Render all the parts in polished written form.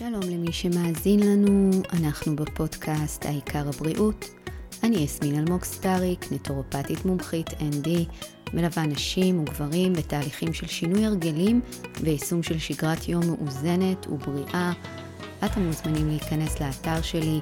שלום למי שמאזין לנו, אנחנו בפודקאסט העיקר הבריאות. אני יסמין אלמוג סטריק, נטורופטית מומחית ND, מלווה נשים וגברים בתהליכים של שינוי הרגלים ויישום של שגרת יום מאוזנת ובריאה. אתם מוזמנים להיכנס לאתר שלי,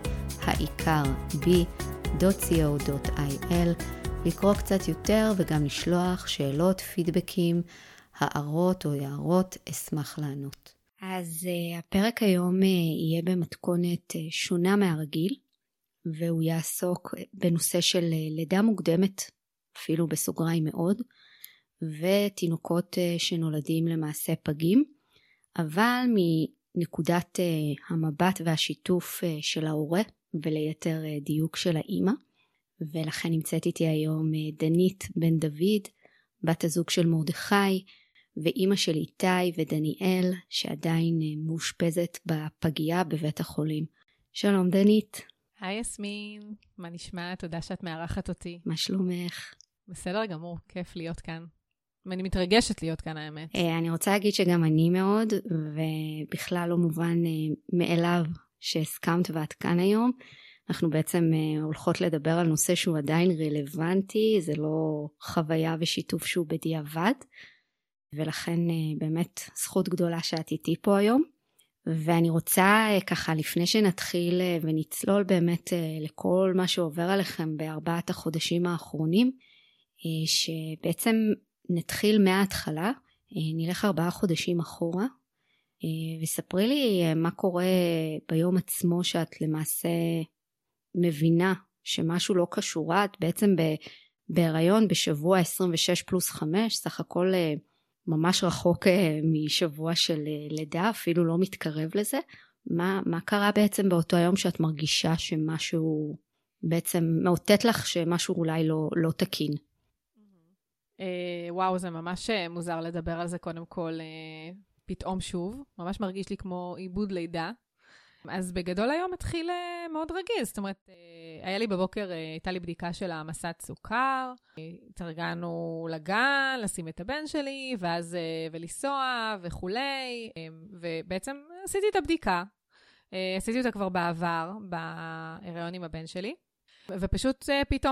העיקר.co.il, לקרוא קצת יותר וגם לשלוח שאלות, פידבקים, הערות או הערות, אשמח לענות. אז הפרק היום יהיה במתכונת שונה מהרגיל, והוא יעסוק בנושא של לידה מוקדמת, אפילו בסוגריים מאוד, ותינוקות שנולדים למעשה פגים, אבל מנקודת המבט והשיתוף של ההורה, וליתר דיוק של האמא, ולכן נמצאת איתי היום דנית בן דוד, בת הזוג של מרדכי, ואימא של איתי ודניאל, שעדיין מאושפזת בפגייה בבית החולים. שלום דנית. היי יסמין, מה נשמע? תודה שאת מארחת אותי. מה שלומך? בסדר גמור, כיף להיות כאן. ואני מתרגשת להיות כאן האמת. אני רוצה להגיד שגם אני מאוד, ובכלל לא מובן מאליו שהסכמת ואת כאן היום. אנחנו בעצם הולכות לדבר על נושא שהוא עדיין רלוונטי, זה לא חוויה ושיתוף שהוא בדיעבד. ולכן באמת זכות גדולה שאת איתי פה היום, ואני רוצה ככה לפני שנתחיל ונצלול באמת לכל מה שעובר עליכם בארבעת החודשים האחרונים, שבעצם נתחיל מההתחלה, נלך 4 חודשים אחורה, וספרי לי מה קורה ביום עצמו שאת למעשה מבינה שמשהו לא קשור, את בעצם בהיריון בשבוע 26 פלוס 5, סך הכל ממש רחוק משבוע של לידה, אפילו לא מתקרב לזה. מה קרה בעצם באותו היום שאת מרגישה שמשהו בעצם מאותת לך שמשהו אולי לא תקין? וואו, זה ממש מוזר לדבר על זה קודם כל פתאום שוב. ממש מרגיש לי כמו עיבוד לידה. אז בגדול היום התחיל מאוד רגיל, זאת אומרת, היה לי בבוקר, הייתה לי בדיקה של המסת סוכר, התארגנו לגן, לשים את הבן שלי, ואז ולנסוע וכולי, ובעצם עשיתי את הבדיקה, עשיתי אותה כבר בעבר, בהיריון עם הבן שלי, ופשוט פתאום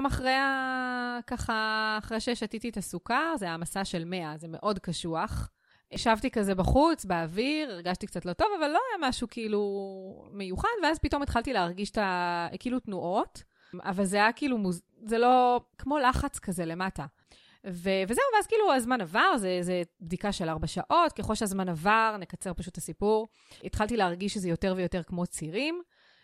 אחרי ששתיתי את הסוכר, זה המסה של 100, זה מאוד קשוח, ישבתי כזה בחוץ, באוויר, הרגשתי קצת לא טוב, אבל לא היה משהו כאילו מיוחד, ואז פתאום התחלתי להרגיש כאילו תנועות, אבל זה היה כאילו, זה לא כמו לחץ כזה למטה. וזהו, ואז כאילו הזמן עבר, זה בדיקה של 4 שעות, ככל שהזמן עבר, נקצר פשוט את הסיפור, התחלתי להרגיש שזה יותר ויותר כמו צירים,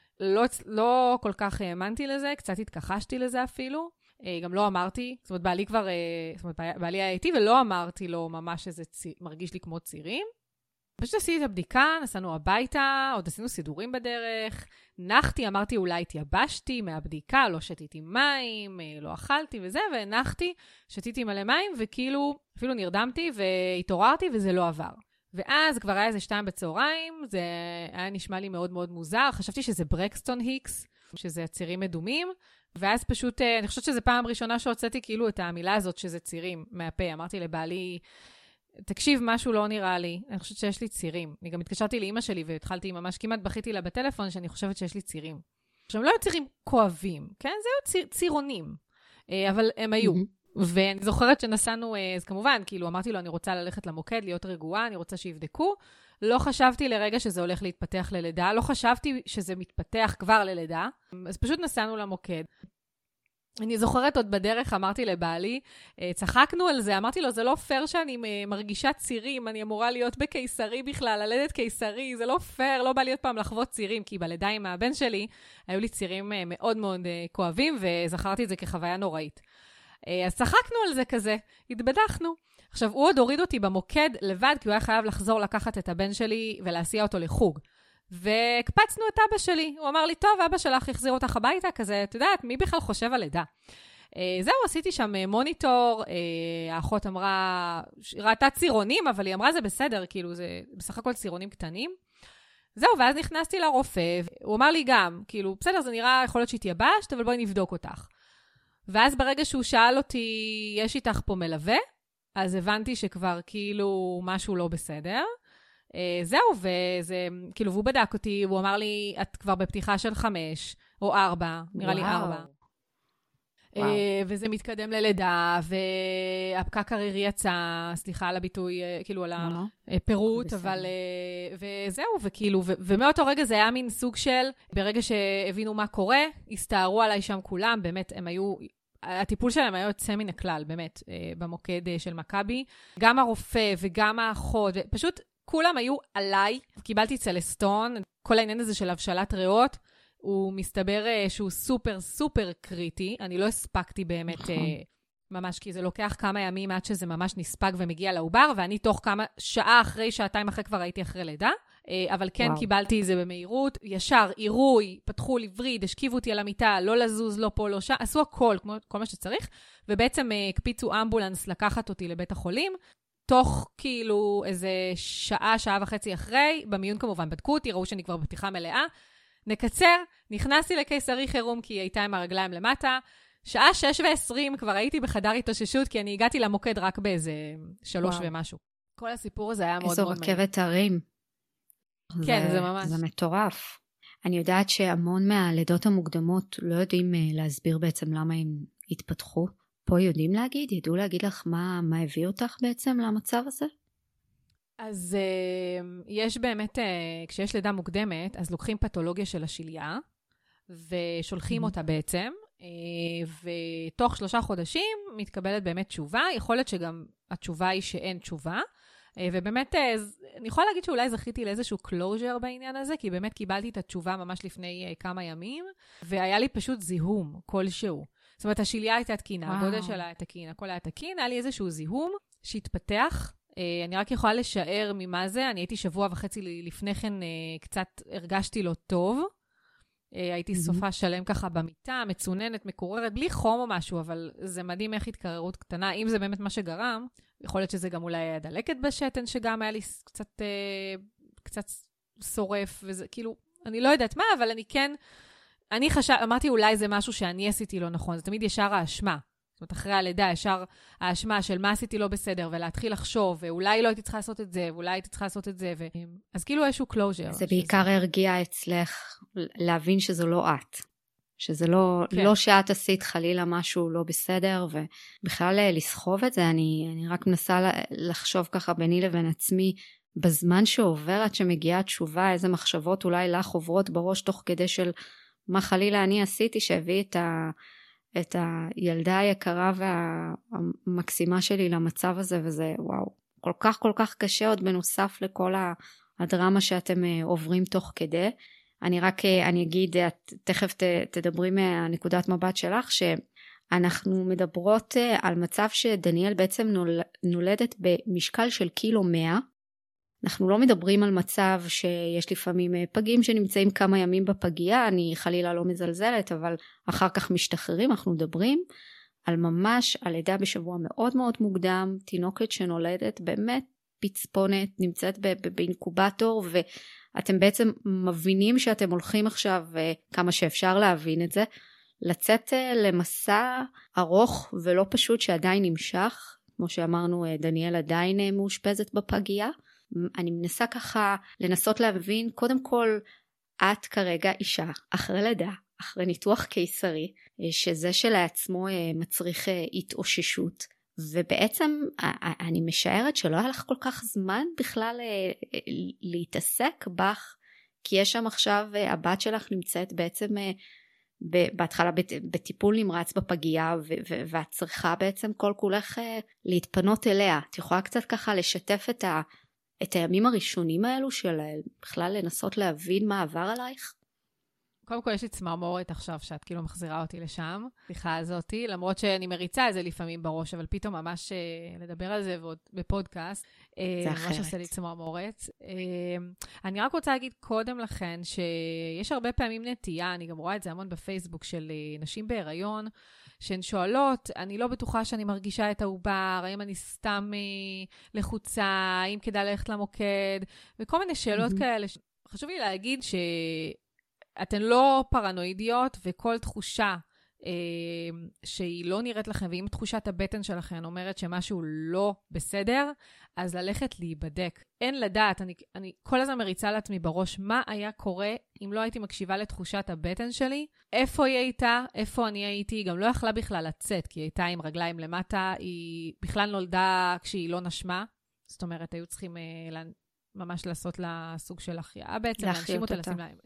לא כל כך האמנתי לזה, קצת התכחשתי לזה אפילו, גם לא אמרתי, זאת אומרת, בעלי היה איתי, ולא אמרתי לו ממש שזה מרגיש לי כמו צירים. פשוט עשיתי את הבדיקה, נסענו הביתה, עוד עשינו סידורים בדרך, נחתי, אמרתי אולי התייבשתי מהבדיקה, לא שתיתי מים, לא אכלתי וזה, ונחתי, שתיתי מלא מים, וכאילו, אפילו נרדמתי והתעוררתי וזה לא עבר. ואז כבר היה איזה 2 בצהריים, זה היה נשמע לי מאוד מאוד מוזר, חשבתי שזה ברקסטון היקס, שזה צירים מדומים, ואז פשוט, אני חושבת שזו פעם ראשונה שהוצאתי כאילו את המילה הזאת שזה צירים מהפה. אמרתי לבעלי, תקשיב, משהו לא נראה לי, אני חושבת שיש לי צירים. אני גם התקשרתי לאמא שלי והתחלתי ממש, כמעט בכיתי לה בטלפון שאני חושבת שיש לי צירים. עכשיו, הם לא היו צירים כואבים, כן? זה היו צירונים, אבל הם היו. ואני זוכרת שנסענו, אז כמובן, כאילו אמרתי לו, אני רוצה ללכת למוקד, להיות רגועה, אני רוצה שיבדקו. לא חשבתי לרגע שזה הולך להתפתח ללידה, לא חשבתי שזה מתפתח כבר ללידה, אז פשוט נסענו למוקד. אני זוכרת עוד בדרך, אמרתי לבעלי, צחקנו על זה, אמרתי לו, זה לא פייר שאני מרגישה צירים, אני אמורה להיות בקיסרי בכלל, ללדת קיסרי, זה לא פייר, לא בא לי עוד פעם לחוות צירים, כי בלידה עם הבן שלי, היו לי צירים מאוד מאוד כואבים, וזכרתי את זה כחוויה נוראית. אז צחקנו על זה כזה, התבדחנו. עכשיו, הוא עוד הוריד אותי במוקד לבד, כי הוא היה חייב לחזור לקחת את הבן שלי ולהסיע אותו לחוג. והקפצנו את אבא שלי. הוא אמר לי, טוב, אבא שלך יחזיר אותך הביתה, כזה, את יודעת, מי בכלל חושב על לידה? זהו, עשיתי שם מוניטור, האחות אמרה, ראתה צירונים, אבל היא אמרה, זה בסדר, כאילו, זה בסך הכל צירונים קטנים. זהו, ואז נכנסתי לרופא, הוא אמר לי גם, כאילו, בסדר, זה נראה, יכול להיות שהתייבשת, אבל בואי נבדוק אותך. ואז ברגע שהוא שאל אותי, יש איתך פה מלווה? אז הבנתי שכבר כאילו משהו לא בסדר. זהו, וזה, כאילו, והוא בדק אותי, הוא אמר לי, את כבר בפתיחה של 5 או 4, נראה לי 4. וזה מתקדם ללידה, והפקק הרירי יצא, סליחה על הביטוי, כאילו על הפירוט, אבל, וזהו, וכאילו, ומאותו רגע זה היה מין סוג של, ברגע שהבינו מה קורה, הסתערו עליי שם כולם, באמת, הם היו, הטיפול שלהם היה יוצא מן הכלל, באמת, במוקד של מכבי, גם הרופא וגם האחות, פשוט כולם היו עליי, קיבלתי צלסטון, כל העניין הזה של הבשלת ריאות, הוא מסתבר שהוא סופר סופר קריטי, אני לא הספקתי באמת ממש, כי זה לוקח כמה ימים עד שזה ממש נספג ומגיע לעובר, ואני תוך שעה אחרי, שעתיים אחרי כבר הייתי אחרי לידה, אבל כן קיבלתי את זה במהירות, ישר, עירוי, פתחו לי וריד, השכיבו אותי על המיטה, לא לזוז, לא פה, לא שם, עשו הכל, כל מה שצריך, ובעצם הקפיצו אמבולנס לקחת אותי לבית החולים, תוך כאילו איזה שעה, שעה וחצי אחרי, במיון כמובן בדקו אותי, ראו שאני כבר בפתיחה מלאה, נקצר, נכנסתי לקיסרי חירום כי היא הייתה עם הרגליים למטה, שעה 6:20 כבר הייתי בחדר התאוששות, כי אני הגעתי למוקד רק באיזה 3 ומשהו. כל הסיפור הזה היה מאוד מאוד איזו רכבת הרים. כן, זה ממש. זה מטורף. אני יודעת שהמון מהלידות המוקדמות לא יודעים להסביר בעצם למה הם התפתחו. פה יודעים להגיד, ידעו להגיד לך מה הביא אותך בעצם למצב הזה? אז יש באמת, כשיש לידה מוקדמת, אז לוקחים פתולוגיה של השליה, ושולחים אותה בעצם, ותוך 3 חודשים מתקבלת באמת תשובה, יכול להיות שגם התשובה היא שאין תשובה, ובאמת, אני יכולה להגיד שאולי זכיתי לאיזשהו closure בעניין הזה, כי באמת קיבלתי את התשובה ממש לפני כמה ימים, והיה לי פשוט זיהום כלשהו. זאת אומרת, השליה הייתה תקינה, הגודל שלה היה תקין, הכל היה תקין, היה לי איזשהו זיהום שהתפתח, אני רק יכולה לשער ממה זה, אני הייתי 1.5 שבוע לפני כן, קצת הרגשתי לא טוב, הייתי סופה שלם ככה במיטה, מצוננת, מקוררת, בלי חום או משהו, אבל זה מדהים איך התקררות קטנה, אם זה באמת מה שגרם, יכול להיות שזה גם אולי היה דלקת בשתן, שגם היה לי קצת שורף, וזה כאילו, אני לא יודעת מה, אבל אני כן, אמרתי אולי זה משהו שאני עשיתי לא נכון, זה תמיד ישר האשמה, זאת אומרת, אחרי הלידה, ישר האשמה של מה עשיתי לא בסדר, ולהתחיל לחשוב, ואולי לא הייתי צריכה לעשות את זה, ואולי הייתי צריכה לעשות את זה, אז כאילו איזשהו closure. זה בעיקר הרגיע אצלך להבין שזו לא את. שזה לא שאת עשית חלילה משהו לא בסדר, ובכלל לסחוב את זה, אני רק מנסה לחשוב ככה ביני לבין עצמי, בזמן שעובר עד שמגיעה התשובה, איזה מחשבות אולי לך עוברות בראש, תוך כדי של מה חלילה אני עשיתי, שהביא את הילדה היקרה והמקסימה שלי למצב הזה, וזה וואו, כל כך קשה עוד בנוסף לכל הדרמה שאתם עוברים תוך כדי. אני אגיד, תכף תדברי מהנקודת מבט שלך, שאנחנו מדברות על מצב שדניאל בעצם נולדת במשקל של 100 קילו. אנחנו לא מדברים על מצב שיש לפעמים פגים שנמצאים כמה ימים בפגייה, אני חלילה לא מזלזלת, אבל אחר כך משתחררים, אנחנו מדברים על ממש הלידה בשבוע מאוד מאוד מוקדם, תינוקת שנולדת באמת פצפונת, נמצאת באינקובטור, ואתם בעצם מבינים שאתם הולכים עכשיו, כמה שאפשר להבין את זה, לצאת למסע ארוך ולא פשוט שעדיין נמשך, כמו שאמרנו, דניאל עדיין מאושפזת בפגייה, אני מנסה ככה לנסות להבין, קודם כל, את כרגע אישה, אחרי לידה, אחרי ניתוח קיסרי, שזה שלעצמו מצריך התאוששות, ובעצם אני משערת שלא היה לך כל כך זמן בכלל להתעסק בך, כי יש שם עכשיו, הבת שלך נמצאת בעצם בהתחלה בטיפול נמרץ בפגייה, ואת צריכה בעצם כל כולך להתפנות אליה. את יכולה קצת ככה לשתף את הימים הראשונים האלו של בכלל לנסות להבין מה עבר עלייך? קודם כל יש לי צמרמורת עכשיו שאת כאילו מחזירה אותי לשם, בשיחה הזאת, למרות שאני מריצה את זה לפעמים בראש, אבל פתאום ממש לדבר על זה ועוד בפודקאסט, זה אחרת. ממש עושה לי צמרמורת. אני רק רוצה להגיד קודם לכן שיש הרבה פעמים נטייה, אני גם רואה את זה המון בפייסבוק של נשים בהיריון, שהן שואלות, אני לא בטוחה שאני מרגישה את העובר, האם אני סתם לחוצה, האם כדאי ללכת למוקד, וכל מיני שאלות כאלה. חשוב לי להגיד שאתן לא פרנואידיות, וכל תחושה שהיא לא נראית לכם, ואם תחושת הבטן שלכם אומרת שמשהו לא בסדר, אז ללכת להיבדק. אין לדעת, אני כל הזמן מריצה לעצמי בראש, מה היה קורה אם לא הייתי מקשיבה לתחושת הבטן שלי, איפה היא הייתה, איפה אני הייתי, היא גם לא יכלה בכלל לצאת, כי היא הייתה עם רגליים למטה, היא בכלל נולדה כשהיא לא נשמה, זאת אומרת, היו צריכים ממש לעשות לה סוג של החייאה בעצם, להנשים אותה,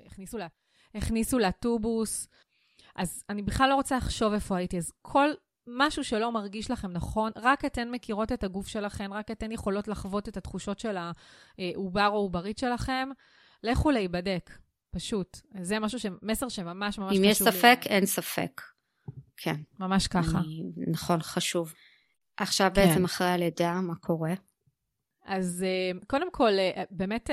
הכניסו לה טובוס, אז אני בכלל לא רוצה לחשוב איפה הייתי, אז כל משהו שלא מרגיש לכם נכון, רק אתן מכירות את הגוף שלכם, רק אתן יכולות לחוות את התחושות של העובר או עוברית שלכם, לכו להיבדק, פשוט. זה משהו מסר שממש ממש חשוב. אם יש ספק, אין ספק. כן. ממש ככה. נכון, חשוב. עכשיו בעצם אחרי הלידה, מה קורה? אז קודם כל, באמת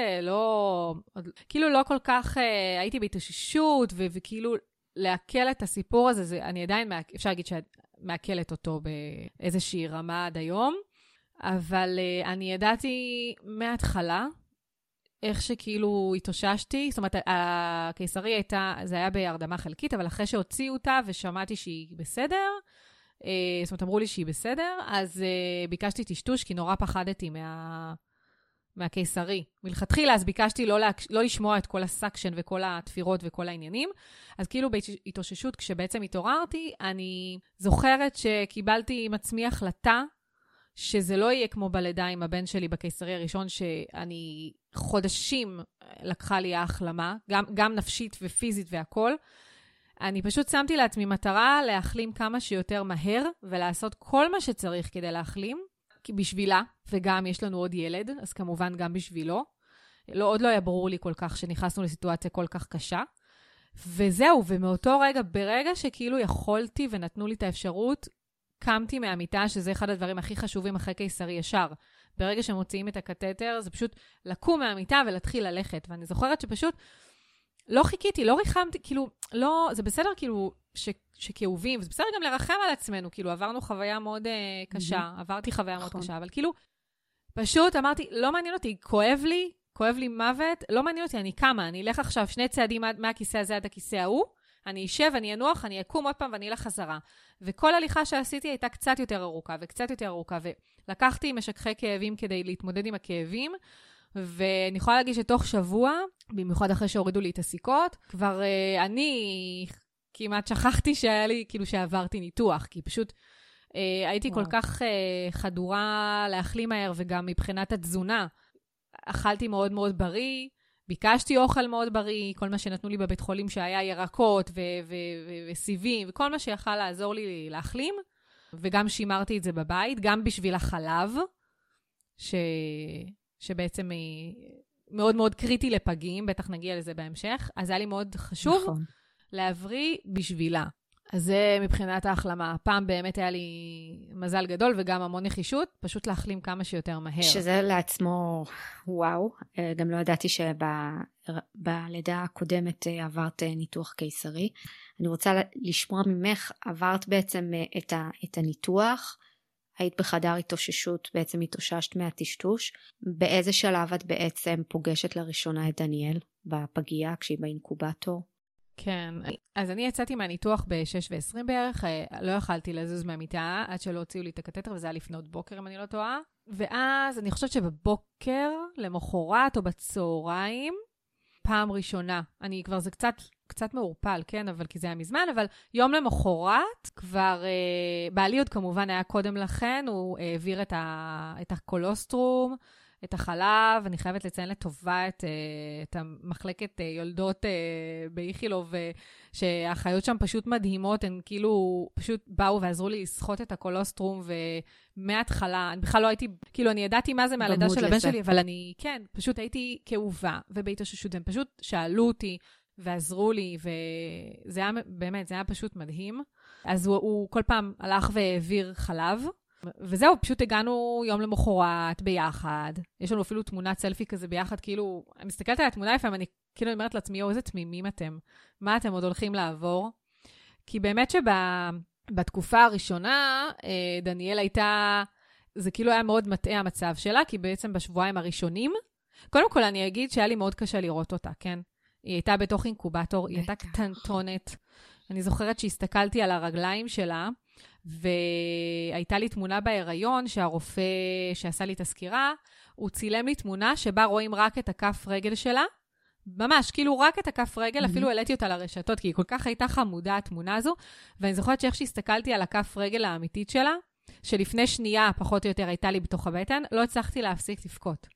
כאילו לא כל כך הייתי בהתאוששות, וכאילו להקל את הסיפור הזה, אני עדיין, אפשר להגיד שמעקלת אותו באיזושהי רמה עד היום, אבל אני ידעתי מההתחלה, איך שכאילו התאוששתי, זאת אומרת, הקיסרי הייתה, זה היה בהרדמה חלקית, אבל אחרי שהוציאו אותה ושמעתי שהיא בסדר, זאת אומרת, אמרו לי שהיא בסדר, אז ביקשתי טשטוש, כי נורא פחדתי מהקיסרי. מלכתחילה, אז ביקשתי לא לשמוע את כל הסקשן וכל התפירות וכל העניינים. אז כאילו בהתאוששות, כשבעצם התעוררתי, אני זוכרת שקיבלתי עם עצמי החלטה, שזה לא יהיה כמו בלידה עם הבן שלי בקיסרי הראשון, שאני חודשים לקחה לי ההחלמה, גם נפשית ופיזית והכל. אני פשוט שמתי לעצמי מטרה להחלים כמה שיותר מהר, ולעשות כל מה שצריך כדי להחלים, בשבילה, וגם יש לנו עוד ילד, אז כמובן גם בשבילו. עוד לא היה ברור לי כל כך שנכנסנו לסיטואציה כל כך קשה. וזהו, ומאותו רגע, ברגע שכאילו יכולתי ונתנו לי את האפשרות, קמתי מהמיטה, שזה אחד הדברים הכי חשובים אחרי קיסרי ישר. ברגע שמוציאים את הקתטר, זה פשוט לקום מהמיטה ולהתחיל ללכת. ואני זוכרת שפשוט לא חיכיתי, לא ריחמתי, כאילו, לא, זה בסדר כאילו שכאובים, זה בסדר גם לרחם על עצמנו, כאילו עברנו חוויה מאוד קשה, עברתי חוויה מאוד קשה, אבל כאילו, פשוט אמרתי, לא מעניין אותי, כואב לי מוות, לא מעניין אותי, אני קמה, אני אלך עכשיו 2 צעדים מהכיסא הזה עד הכיסא ההוא, אני אשב, אני אנוח, אני אקום עוד פעם ואני אלך חזרה. וכל הליכה שעשיתי הייתה קצת יותר ארוכה, וקצת יותר ארוכה, ולקחתי משככי כאבים כדי להתמודד עם הכאבים, ואני יכולה להגיד שתוך שבוע, במיוחד אחרי שהורידו לי את הסיכות, כבר אני כמעט שכחתי שהיה לי, כאילו שעברתי ניתוח, כי פשוט הייתי כל כך חדורה להחלים מהר, וגם מבחינת התזונה, אכלתי מאוד מאוד בריא, ביקשתי אוכל מאוד בריא, כל מה שנתנו לי בבית חולים שהיה ירקות וסיבים, וכל מה שיכל לעזור לי להחלים, וגם שימרתי את זה בבית, גם בשביל החלב, שבעצם היא מאוד מאוד קריטי לפגים, בטח נגיע לזה בהמשך, אז היה לי מאוד חשוב להבריא בשבילה. אז זה מבחינת ההחלמה. פעם באמת היה לי מזל גדול וגם המון נחישות, פשוט להחלים כמה שיותר מהר. שזה לעצמו וואו. גם לא ידעתי שבלידה הקודמת עברת ניתוח קיסרי. אני רוצה לשמוע ממך, עברת בעצם את הניתוח, היית בחדר התאוששות, בעצם התאוששת מהטשטוש. באיזה שלב את בעצם פוגשת לראשונה את דניאל בפגייה כשהיא באינקובטור? כן, אז אני יצאתי מהניתוח ב-6:20 בערך, לא יכלתי לזוז מהמיטה עד שלא הוציאו לי את הקתטר, וזה היה לפנות בוקר אם אני לא טועה. ואז אני חושבת שבבוקר, למחרת או בצהריים, פעם ראשונה, זה קצת מעורפל, כן, אבל כי זה היה מזמן, אבל יום למחרת, כבר, בעלי עוד כמובן היה קודם לכן, הוא העביר את הקולוסטרום, את החלב, אני חייבת לציין לטובה את המחלקת יולדות באיכילוב, שהאחיות שם פשוט מדהימות, הן כאילו פשוט באו ועזרו לי לסחוט את הקולוסטרום, ומההתחלה, אני בכלל לא הייתי, כאילו אני ידעתי מה זה מהלידה של הבן שלי, אבל אני, כן, פשוט הייתי כאובה, ובהתאוששות, הם פשוט שאלו אותי, ועזרו לי, וזה היה באמת, זה היה פשוט מדהים. אז הוא כל פעם הלך והעביר חלב, וזהו, פשוט הגענו יום למחרת ביחד. יש לנו אפילו תמונת סלפי כזה ביחד, כאילו, אני מסתכלת על התמונה לפעמים, אני כאילו אומרת לעצמי, איזה תמימים אתם? מה אתם עוד הולכים לעבור? כי באמת שבתקופה הראשונה, דניאל הייתה, זה כאילו היה מאוד מטעה המצב שלה, כי בעצם בשבועיים הראשונים, קודם כל אני אגיד שהיה לי מאוד קשה לראות אותה, כן? היא הייתה בתוך אינקובטור, היא הייתה קטנטונת, אני זוכרת שהסתכלתי על הרגליים שלה, והייתה לי תמונה בהיריון שהרופא שעשה לי את הסקירה, הוא צילם לי תמונה שבה רואים רק את הכף רגל שלה, ממש, כאילו רק את הכף רגל, אפילו העליתי אותה לרשתות, כי היא כל כך הייתה חמודה התמונה הזו, ואני זוכרת שאיך שהסתכלתי על הכף רגל האמיתית שלה, שלפני שנייה פחות או יותר הייתה לי בתוך הבטן, לא הצלחתי להפסיק לבכות.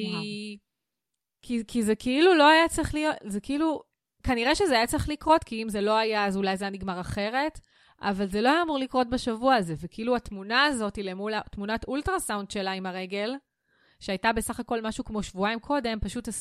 כי זה כאילו לא היה צריך להיות, זה כאילו, כנראה שזה היה צריך לקרות, כי אם זה לא היה, אז אולי זה היה נגמר אחרת, אבל זה לא היה אמור לקרות בשבוע הזה, וכאילו התמונה הזאת למול תמונת אולטרסאונד שלה עם הרגל, שהייתה בסך הכל משהו כמו שבועיים קודם,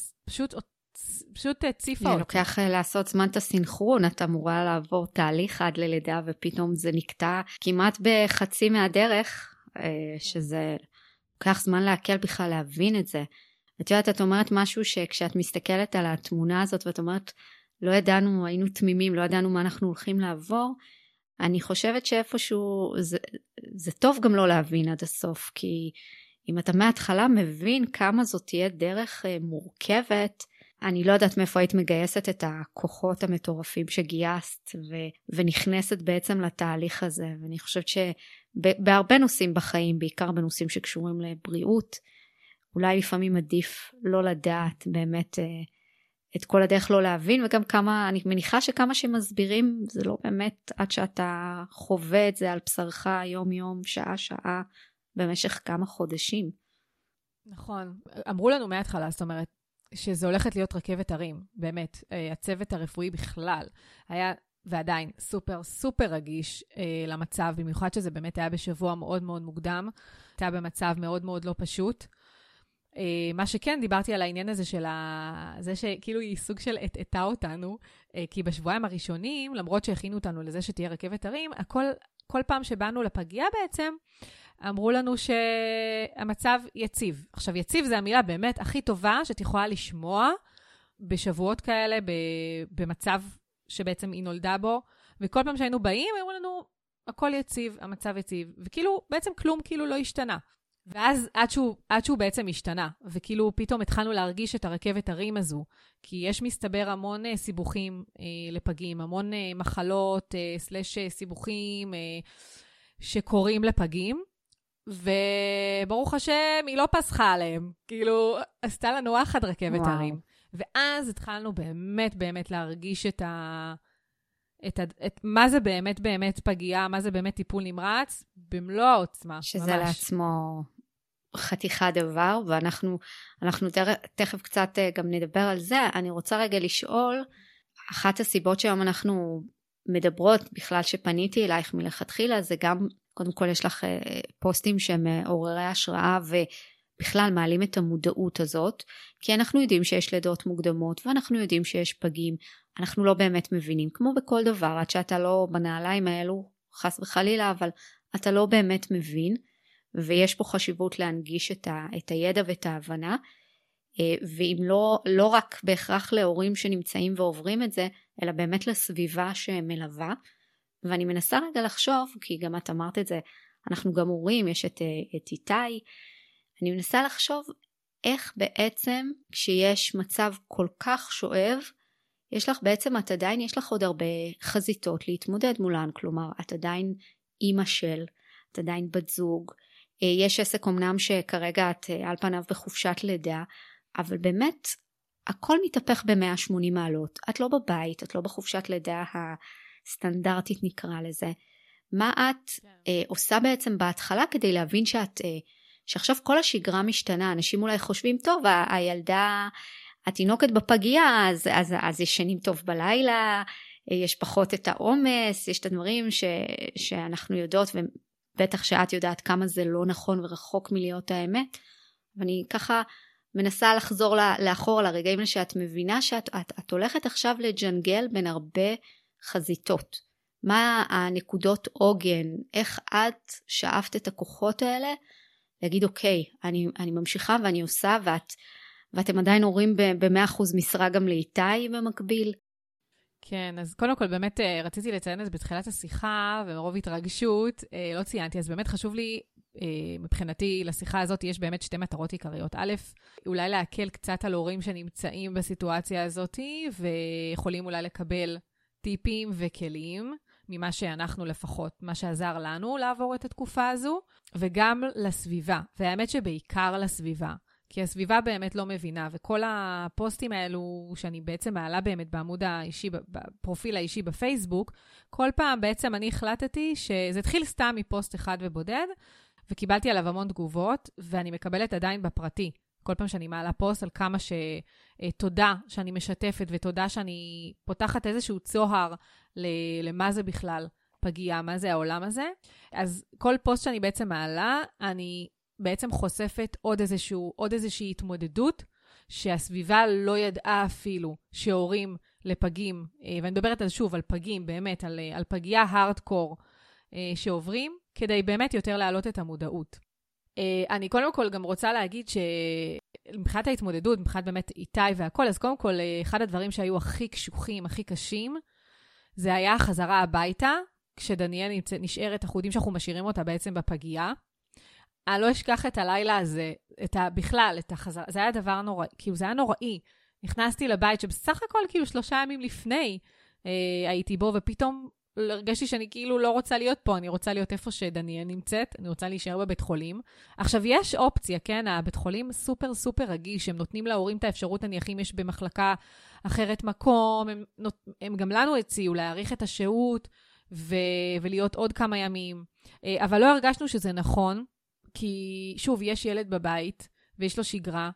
פשוט הציפה אותי. לוקח לעשות זמן את הסינכרון, את אמורה לעבור תהליך עד ללידה, ופתאום זה נקטע כמעט בחצי מהדרך, שזה לוקח זמן להקל בכלל להבין את זה. את יודעת, את אומרת משהו שכשאת מסתכלת על התמונה הזאת, ואת אומרת, לא ידענו, היינו תמימים, לא ידענו מה אנחנו הולכים לעבור, אני חושבת שאיפשהו, זה טוב גם לא להבין עד הסוף, כי אם אתה מההתחלה מבין כמה זאת תהיה דרך מורכבת, אני לא יודעת מאיפה היית מגייסת את הכוחות המטורפים שגייסת, ונכנסת בעצם לתהליך הזה, ואני חושבת שבהרבה נושאים בחיים, בעיקר בנושאים שקשורים לבריאות, אולי לפעמים עדיף לא לדעת באמת את כל הדרך לא להבין, וגם כמה, אני מניחה שכמה שמסבירים, זה לא באמת עד שאתה חווה את זה על בשרך יום יום, שעה שעה, במשך כמה חודשים. נכון, אמרו לנו מההתחלה, זאת אומרת, שזה הולכת להיות רכבת הרים, באמת, הצוות הרפואי בכלל, היה ועדיין סופר סופר רגיש למצב, במיוחד שזה באמת היה בשבוע מאוד מאוד מוקדם, היה במצב מאוד מאוד לא פשוט, מה שכן, דיברתי על העניין הזה זה שכאילו היא סוג של הטעה אותנו, כי בשבועיים הראשונים, למרות שהכינו אותנו לזה שתהיה רכבת הרים, כל פעם שבאנו לפגייה בעצם, אמרו לנו שהמצב יציב. עכשיו, יציב זה המילה באמת הכי טובה שאת יכולה לשמוע בשבועות כאלה, במצב שבעצם היא נולדה בו, וכל פעם שהיינו באים, אמרו לנו, הכל יציב, המצב יציב, וכאילו, בעצם כלום כאילו לא השתנה. ואז עד שהוא בעצם השתנה, וכאילו פתאום התחלנו להרגיש את הרכבת הרים הזו, כי יש מסתבר המון סיבוכים לפגים, המון מחלות סלש סיבוכים שקורים לפגים, וברוך השם היא לא פסחה עליהם, כאילו עשתה לנו וואחד רכבת הרים. ואז התחלנו באמת באמת להרגיש מה זה באמת באמת פגיעה, מה זה באמת טיפול נמרץ, במלוא העוצמה. שזה ממש. לעצמו חתיכה דבר, ואנחנו תכף קצת גם נדבר על זה. אני רוצה רגע לשאול, אחת הסיבות שהיום אנחנו מדברות, בכלל שפניתי אלייך מלכתחילה, זה גם, קודם כל יש לך פוסטים שהם עוררי השראה, ובכלל מעלים את המודעות הזאת, כי אנחנו יודעים שיש לידות מוקדמות, ואנחנו יודעים שיש פגים, אנחנו לא באמת מבינים, כמו בכל דבר, עד שאתה לא בנעליים האלו, חס וחלילה, אבל אתה לא באמת מבין, ויש פה חשיבות להנגיש את הידע ואת ההבנה, ואם לא רק בהכרח להורים שנמצאים ועוברים את זה, אלא באמת לסביבה שמלווה, ואני מנסה רגע לחשוב, כי גם את אמרת את זה, אנחנו גם הורים, יש את איתי, אני מנסה לחשוב איך בעצם כשיש מצב כל כך שואב, יש לך בעצם, את עדיין, יש לך עוד הרבה חזיתות להתמודד מולן, כלומר, את עדיין אימא של, את עדיין בת זוג, יש עסק אמנם שכרגע את על פניו בחופשת לידה, אבל באמת, הכל מתהפך ב-180 מעלות, את לא בבית, את לא בחופשת לידה הסטנדרטית נקרא לזה, מה את עושה בעצם בהתחלה כדי להבין שעכשיו כל השגרה משתנה, אנשים אולי חושבים, טוב, הילדה, התינוקת בפגייה, אז ישנים טוב בלילה, יש פחות את העומס, יש את הדברים שאנחנו יודעות, ובטח שאת יודעת כמה זה לא נכון ורחוק מלהיות האמת, ואני ככה מנסה לחזור לאחור לרגעים שאת מבינה שאת הולכת עכשיו לג'נגל בין הרבה חזיתות. מה הנקודות עוגן, איך את שאפת את הכוחות האלה, להגיד אוקיי, אני ממשיכה ואני עושה, ואתם עדיין הורים ב-100% משרה גם לאיתי במקביל. כן, אז קודם כל באמת רציתי לציין את זה בתחילת השיחה, ומרוב התרגשות, לא ציינתי, אז באמת חשוב לי, מבחינתי לשיחה הזאת יש באמת שתי מטרות עיקריות. א', אולי להקל קצת על הורים שנמצאים בסיטואציה הזאת, ויכולים אולי לקבל טיפים וכלים, ממה שאנחנו לפחות, מה שעזר לנו לעבור את התקופה הזו, וגם לסביבה, והאמת שבעיקר לסביבה, כי הסביבה באמת לא מבינה, וכל הפוסטים האלו שאני בעצם מעלה באמת בעמוד האישי, בפרופיל האישי בפייסבוק, כל פעם בעצם אני החלטתי שזה התחיל סתם מפוסט אחד ובודד, וקיבלתי עליו המון תגובות, ואני מקבלת עדיין בפרטי. כל פעם שאני מעלה פוסט על כמה תודה שאני משתפת, ותודה שאני פותחת איזשהו צוהר למה זה בכלל פגיעה, מה זה העולם הזה. אז כל פוסט שאני בעצם מעלה, אני בעצם חושפת עוד איזושהי התמודדות, שהסביבה לא ידעה אפילו שהורים לפגים, ואני מדברת על שוב על פגים, באמת, על פגיעה הארדקור שעוברים, כדי באמת יותר להעלות את המודעות. אני קודם כל גם רוצה להגיד שמבחינת ההתמודדות, מבחינת באמת איתי והכל, אז קודם כל, אחד הדברים שהיו הכי קשוחים, הכי קשים, זה היה החזרה הביתה, כשדניאל נשארת, אנחנו יודעים שאנחנו משאירים אותה בעצם בפגיעה. אני לא אשכח את הלילה הזה, בכלל, את החזרה, זה היה דבר נוראי, כאילו זה היה נוראי. נכנסתי לבית שבסך הכל כאילו 3 ימים לפני הייתי בו, ופתאום הרגשתי שאני כאילו לא רוצה להיות פה, אני רוצה להיות איפה שדניאל נמצאת, אני רוצה להישאר בבית חולים. עכשיו, יש אופציה, כן, הבית חולים סופר סופר רגיש, הם נותנים להורים את האפשרות, נניח אם יש במחלקה אחרת מקום, הם גם לנו הציעו להאריך את השהות, ולהיות עוד כמה ימים. אבל לא הרגשנו שזה נכון, כי שוב, יש ילד בבית, ויש לו שגרה,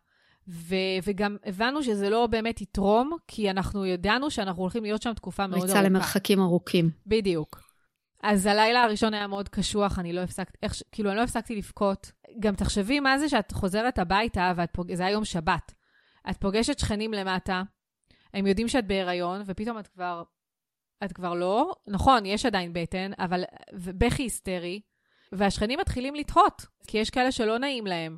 וגם הבנו שזה לא באמת יתרום, כי אנחנו ידענו שאנחנו הולכים להיות שם תקופה מאוד ארוכה. ריצה למרחקים ארוכים. בדיוק. אז הלילה הראשון היה מאוד קשוח, אני לא הפסקתי לבכות. גם תחשבי מה זה שאת חוזרת הביתה, זה היה יום שבת. את פוגשת שכנים למטה, הם יודעים שאת בהיריון, ופתאום את כבר לא, נכון, יש עדיין בטן, אבל בכי היסטרי, והשכנים מתחילים לתהות, כי יש כאלה שלא נעים להם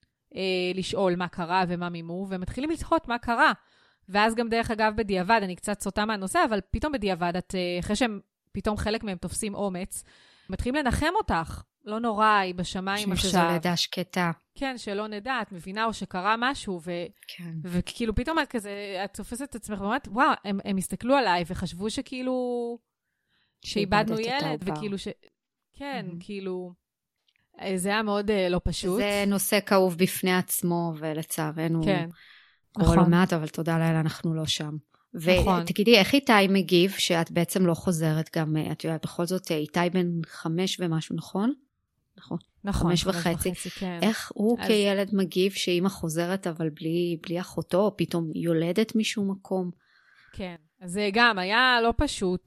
לשאול מה קרה ומה מימו, ומתחילים לתהות מה קרה. ואז גם דרך אגב בדיעבד, אני קצת סוטה מהנושא, אבל פתאום בדיעבד, אחרי שהם פתאום חלק מהם תופסים אומץ, מתחילים לנחם אותך, לא נורא, היא בשמיים עכשיו. שזו לידה שקטה. כן, שלא נדע, את מבינה או שקרה משהו, כן. וכאילו פתאום את כזה, את תופסת את עצמך, ואומרת, וואו, הם הסתכלו עליי, וחשבו שכאילו, שאיבדנו ילד, וכאילו כן, כאילו, זה היה מאוד לא פשוט. זה נושא כאוב בפני עצמו, ולצערנו, כן, קורה לא מעט, אבל תודה לאלה, אנחנו לא שם. נכון. ותגידי, איך איתי מגיב, שאת בעצם לא חוזרת גם, את יודעת, בכל זאת, איתי בן 5 ומשהו, נכון? נכון. 5.5. כן. איך הוא כילד מגיב, שאמא חוזרת, אבל בלי אחותו, או פתאום יולדת משום מקום? כן. זה גם היה לא פשוט,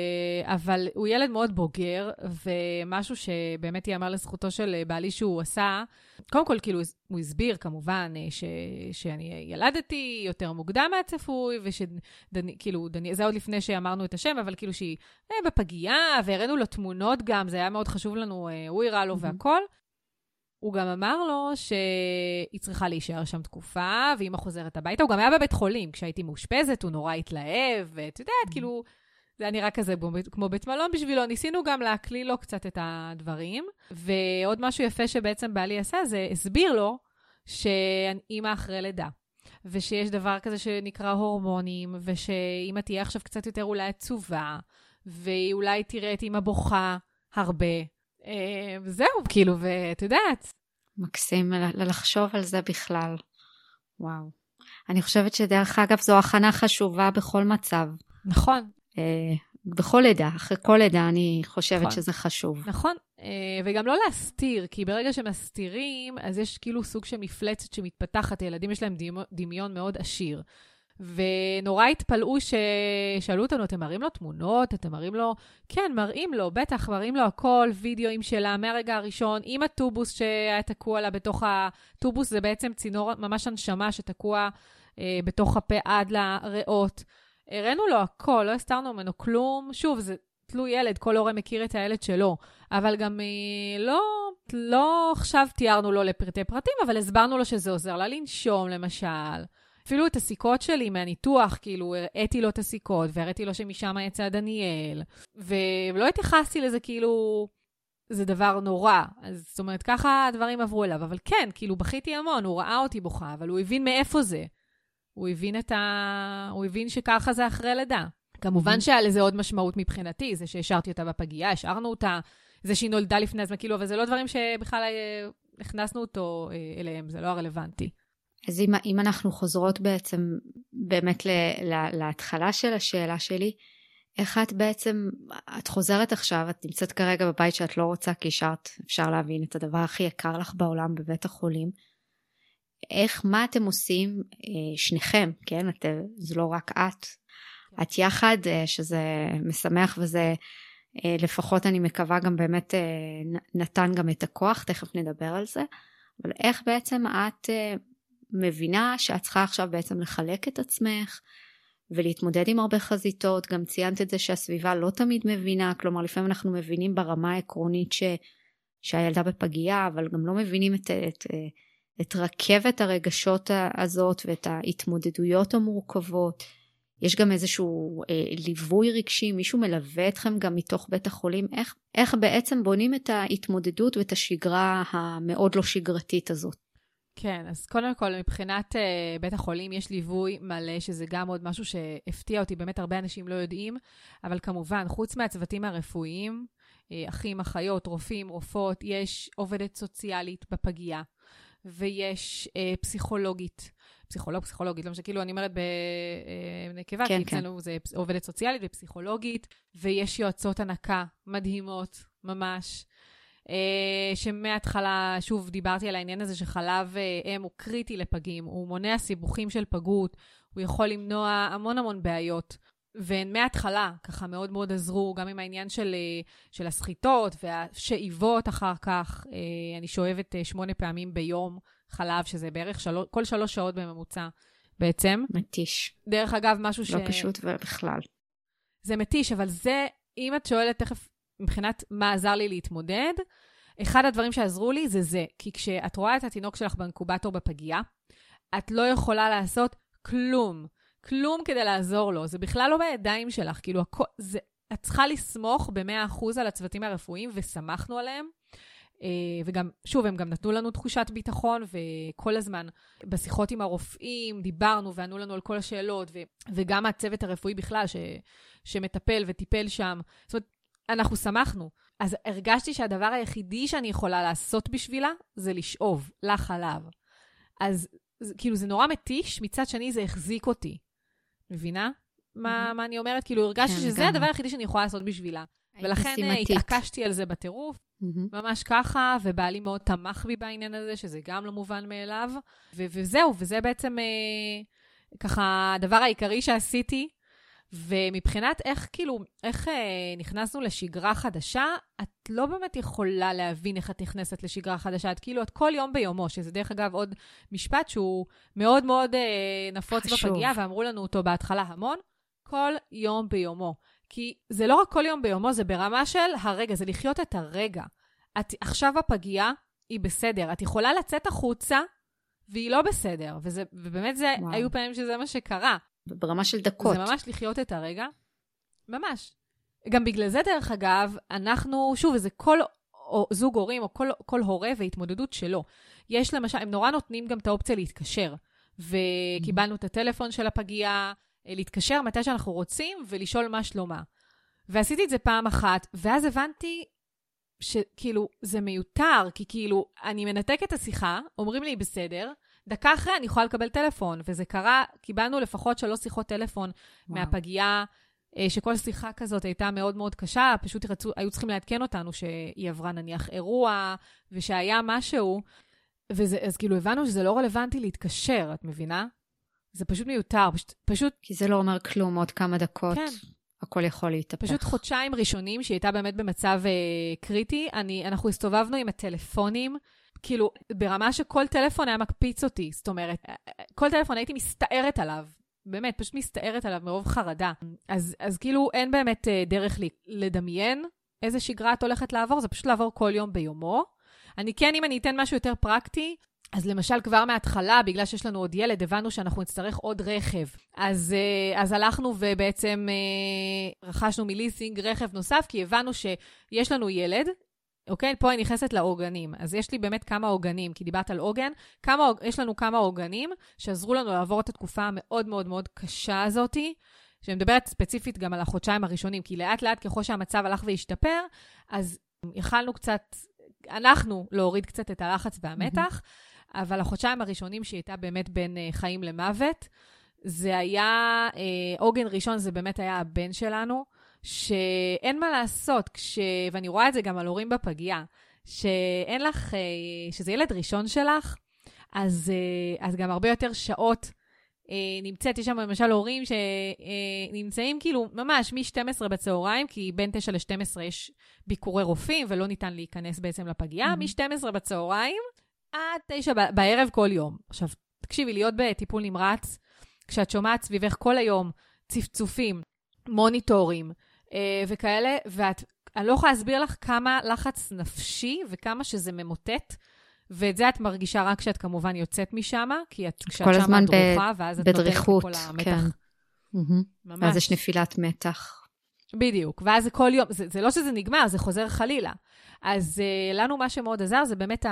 אבל הוא ילד מאוד בוגר, ומשהו שבאמת ייאמר לזכותו של בעלי שהוא עשה, קודם כל כאילו הוא הסביר כמובן שאני ילדתי יותר מוקדם מהצפוי, וכאילו זה עוד לפני שאמרנו את השם, אבל כאילו שהיא בפגיעה, והראינו לו תמונות גם, זה היה מאוד חשוב לנו, הוא הראה לו והכל. הוא גם אמר לו שהיא צריכה להישאר שם תקופה, ואמא חוזרת הביתה. הוא גם היה בבית חולים, כשהייתי מאושפזת, הוא נורא התלהב, ואת יודעת, כאילו, זה היה נראה כזה כמו בית מלון בשבילו. ניסינו גם להקליל לו קצת את הדברים, ועוד משהו יפה שבעצם בעלי עשה, זה הסביר לו שאמא אחרי לידה, ושיש דבר כזה שנקרא הורמונים, ושאמא תהיה עכשיו קצת יותר אולי עצובה, ואולי תראה את אמא בוכה הרבה, וזהו, כאילו, ואת יודעת. מקסים לחשוב על זה בכלל. וואו. אני חושבת שדרך אגב זו הכנה חשובה בכל מצב. נכון. בכל לידה, אחרי כל לידה אני חושבת שזה חשוב. נכון, וגם לא להסתיר, כי ברגע שמסתירים, אז יש כאילו סוג של מפלצת שמתפתחת, הילדים יש להם דמיון מאוד עשיר. ונורא התפלאו ששאלו אותנו, אתם מראים לו תמונות? אתם מראים לו? כן, מראים לו, בטח, מראים לו הכל, וידאוים שלה מהרגע הראשון, עם הטובוס שהיה תקוע לה בתוך הטובוס, זה בעצם צינור ממש הנשמה שתקוע בתוך הפה עד לריאות. הראינו לו הכל, לא הסתרנו ממנו כלום. שוב, זה תלוי ילד, כל הורה מכיר את הילד שלו, אבל גם לא עכשיו תיארנו לו לפרטי פרטים, אבל הסברנו לו שזה עוזר לה לנשום, למשל. אפילו את הסיכות שלי מהניתוח, כאילו, הראיתי לו את הסיכות, והראיתי לו שמשם יצא דניאל, ולא התייחסתי לזה כאילו, זה דבר נורא. אז זאת אומרת, ככה הדברים עברו אליו, אבל כן, כאילו, בכיתי המון, הוא ראה אותי בוכה, אבל הוא הבין מאיפה זה. הוא הבין שככה זה אחרי לידה. כמובן שהיה לזה עוד משמעות מבחינתי, זה שהשארתי אותה בפגייה, השארנו אותה, זה שהיא נולדה לפני הזמן, כאילו, אבל זה לא דברים שבכלל הכנסנו אותו אליהם, זה לא הרלוונטי. אז אם אנחנו חוזרות בעצם באמת להתחלה של השאלה שלי, איך את בעצם, את חוזרת עכשיו, את נמצאת כרגע בבית שאת לא רוצה, כי השארת, אפשר להבין את הדבר הכי יקר לך בעולם בבית החולים, מה אתם עושים, שניכם, כן? זה לא רק את יחד, שזה משמח וזה, לפחות אני מקווה גם באמת נתן גם את הכוח, תכף נדבר על זה, אבל איך בעצם את מבינה שאת צריכה עכשיו בעצם לחלק את עצמך, ולהתמודד עם הרבה חזיתות, גם ציינת את זה שהסביבה לא תמיד מבינה, כלומר לפעמים אנחנו מבינים ברמה העקרונית שהילדה בפגייה, אבל גם לא מבינים את רכבת הרגשות הזאת, ואת ההתמודדויות המורכבות, יש גם איזשהו ליווי רגשי, מישהו מלווה אתכם גם מתוך בית החולים, איך בעצם בונים את ההתמודדות ואת השגרה המאוד לא שגרתית הזאת? כן, אז קודם כל מבחינת בית החולים יש ליווי מלא, שזה גם עוד משהו שהפתיע אותי, באמת הרבה אנשים לא יודעים, אבל כמובן, חוץ מהצוותים הרפואיים, אחים, אחיות, רופאים, רופאות, יש עובדת סוציאלית בפגייה, ויש פסיכולוגית, פסיכולוגית, לא משנה, כאילו אני אומרת בנקבה, כי אצלנו זה עובדת סוציאלית ופסיכולוגית, ויש יועצות הנקה מדהימות, ממש, שמההתחלה, שוב דיברתי על העניין הזה שחלב אם הוא קריטי לפגים, הוא מונע סיבוכים של פגות, הוא יכול למנוע המון בעיות, והן מההתחלה ככה מאוד מאוד עזרו, גם עם העניין של הסחיטות והשאיבות אחר כך, אני שואבת 8 פעמים ביום חלב, שזה בערך כל 3 שעות בממוצע בעצם. מתיש. דרך אגב, משהו לא פשוט ובכלל. זה מתיש, אבל זה, אם את שואלת תכף מבחינת מה עזר לי להתמודד, אחד הדברים שעזרו לי זה, כי כשאת רואה את התינוק שלך באינקובטור בפגייה, את לא יכולה לעשות כלום כדי לעזור לו, זה בכלל לא בידיים שלך, כאילו את צריכה לסמוך ב100% על הצוותים הרפואיים, וסמכנו עליהם, וגם, שוב, הם גם נתנו לנו תחושת ביטחון, וכל הזמן בשיחות עם הרופאים דיברנו וענו לנו על כל השאלות, וגם הצוות הרפואי בכלל שמטפל וטיפל שם, זאת אומרת, אנחנו שמחנו. אז הרגשתי שהדבר היחידי שאני יכולה לעשות בשבילה, זה לשאוב לחלב. אז כאילו זה נורא מתיש, מצד שני זה החזיק אותי. מבינה? מה אני אומרת? כאילו הרגשתי שזה הדבר היחידי שאני יכולה לעשות בשבילה. ולכן התעקשתי על זה בטירוף, ממש ככה, ובעלי מאוד תמך בי בעניין הזה, שזה גם לא מובן מאליו. וזהו, וזה בעצם ככה הדבר העיקרי שעשיתי, ומבחינת איך נכנסנו לשגרה חדשה, את לא באמת יכולה להבין איך את נכנסת לשגרה חדשה, את כאילו, את כל יום ביומו, שזה דרך אגב עוד משפט שהוא מאוד מאוד נפוץ בפגייה, ואמרו לנו אותו בהתחלה המון, כל יום ביומו. כי זה לא רק כל יום ביומו, זה ברמה של הרגע, זה לחיות את הרגע. את עכשיו בפגייה, היא בסדר, את יכולה לצאת החוצה, והיא לא בסדר, ובאמת זה, היו פעמים שזה מה שקרה. ברמה של דקות. זה ממש לחיות את הרגע. ממש. גם בגלל זה, דרך אגב, אנחנו, שוב, זה כל זוג הורים, או כל הורה והתמודדות שלו. יש למשל, הם נורא נותנים גם את האופציה להתקשר. וקיבלנו את הטלפון של הפגייה, להתקשר מתי שאנחנו רוצים, ולשאול מה שלומה. ועשיתי את זה פעם אחת, ואז הבנתי שכאילו, זה מיותר, כי כאילו, אני מנתקת את השיחה, אומרים לי בסדר, דקה אחרי אני יכולה לקבל טלפון, וזה קרה, קיבלנו לפחות 3 שיחות טלפון מהפגייה, שכל שיחה כזאת הייתה מאוד מאוד קשה, פשוט היו צריכים לעדכן אותנו שהיא עברה נניח אירוע, ושהיה משהו, אז כאילו הבנו שזה לא רלוונטי להתקשר, את מבינה? זה פשוט מיותר, פשוט... כי זה לא אומר כלום, עוד כמה דקות, כן. הכל יכול להתהפך. פשוט חודשיים ראשונים, שהיא הייתה באמת במצב קריטי, אנחנו הסתובבנו עם הטלפונים, כאילו, ברמה שכל טלפון היה מקפיץ אותי, זאת אומרת, כל טלפון הייתי מסתערת עליו, באמת, פשוט מסתערת עליו מרוב חרדה. אז כאילו, אין באמת דרך לדמיין איזה שגרה את הולכת לעבור, זה פשוט לעבור כל יום ביומו. אם אני אתן משהו יותר פרקטי, אז למשל כבר מההתחלה, בגלל שיש לנו עוד ילד, הבנו שאנחנו נצטרך עוד רכב. אז הלכנו ובעצם רכשנו מליסינג רכב נוסף, כי הבנו שיש לנו ילד, אוקיי? פה אני נכנסת לעוגנים. אז יש לי באמת כמה עוגנים, כי דיברת על עוגן. יש לנו כמה עוגנים שעזרו לנו לעבור את התקופה המאוד מאוד מאוד קשה הזאת, שמדברת ספציפית גם על החודשיים הראשונים, כי לאט לאט ככל שהמצב הלך והשתפר, אז יכלנו קצת, אנחנו להוריד קצת את הלחץ והמתח, אבל החודשיים הראשונים שהיא הייתה באמת בין חיים למוות, זה היה, עוגן ראשון זה באמת היה הבן שלנו, שאין מה לעשות, ואני רואה את זה גם על הורים בפגייה, שאין לך, שזה ילד ראשון שלך, אז גם הרבה יותר שעות נמצאת, יש שם למשל הורים שנמצאים כאילו ממש מ-12 בצהריים, כי בין 9 ל-12 יש ביקורי רופאים, ולא ניתן להיכנס בעצם לפגייה, מ-12 בצהריים עד 9 בערב כל יום. עכשיו, תקשיבי, להיות בטיפול נמרץ, כשאת שומעת סביבך כל היום צפצופים, מוניטורים וכאלה, אני לא יכולה להסביר לך כמה לחץ נפשי וכמה שזה ממוטט, ואת זה את מרגישה רק כשאת כמובן יוצאת משם, כי כשאת שם את דרוכה, ואז את נותנת לכל המתח. כן. ממש. ואז יש נפילת מתח. בדיוק, ואז זה כל יום, זה לא שזה נגמר, זה חוזר חלילה. אז לנו מה שמאוד עזר, זה באמת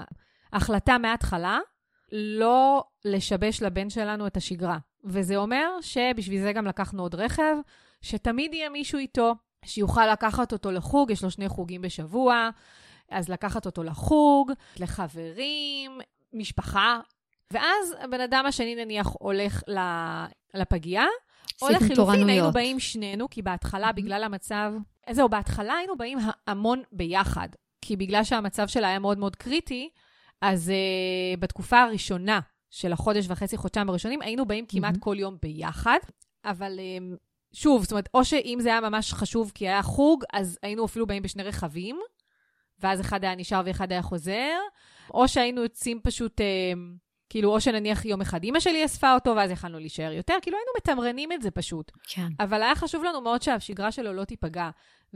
ההחלטה מההתחלה, לא לשבש לבן שלנו את השגרה. וזה אומר שבשביל זה גם לקחנו עוד רכב, שתמיד יהיה מישהו איתו, שיוכל לקחת אותו לחוג, יש לו 2 חוגים בשבוע, אז לקחת אותו לחוג, לחברים, משפחה, ואז הבן אדם השני נניח הולך לפגייה, או לחילופין היינו באים שנינו, כי בהתחלה בגלל המצב, זהו, בהתחלה היינו באים המון ביחד, כי בגלל שהמצב שלה היה מאוד מאוד קריטי, אז בתקופה הראשונה של החודש וחצי, חודשיים הראשונים, היינו באים כמעט כל יום ביחד, אבל שוב, זאת אומרת, או שאם זה היה ממש חשוב כי היה חוג, אז היינו אפילו באים בשני רכבים, ואז אחד היה נשאר ואחד היה חוזר, או שהיינו יוצאים פשוט, כאילו, או שנניח יום אחד אמא שלי אספה אותו, ואז יכלנו להישאר יותר, כאילו היינו מתמרנים את זה פשוט. כן. אבל היה חשוב לנו מאוד שהשגרה שלו לא תיפגע,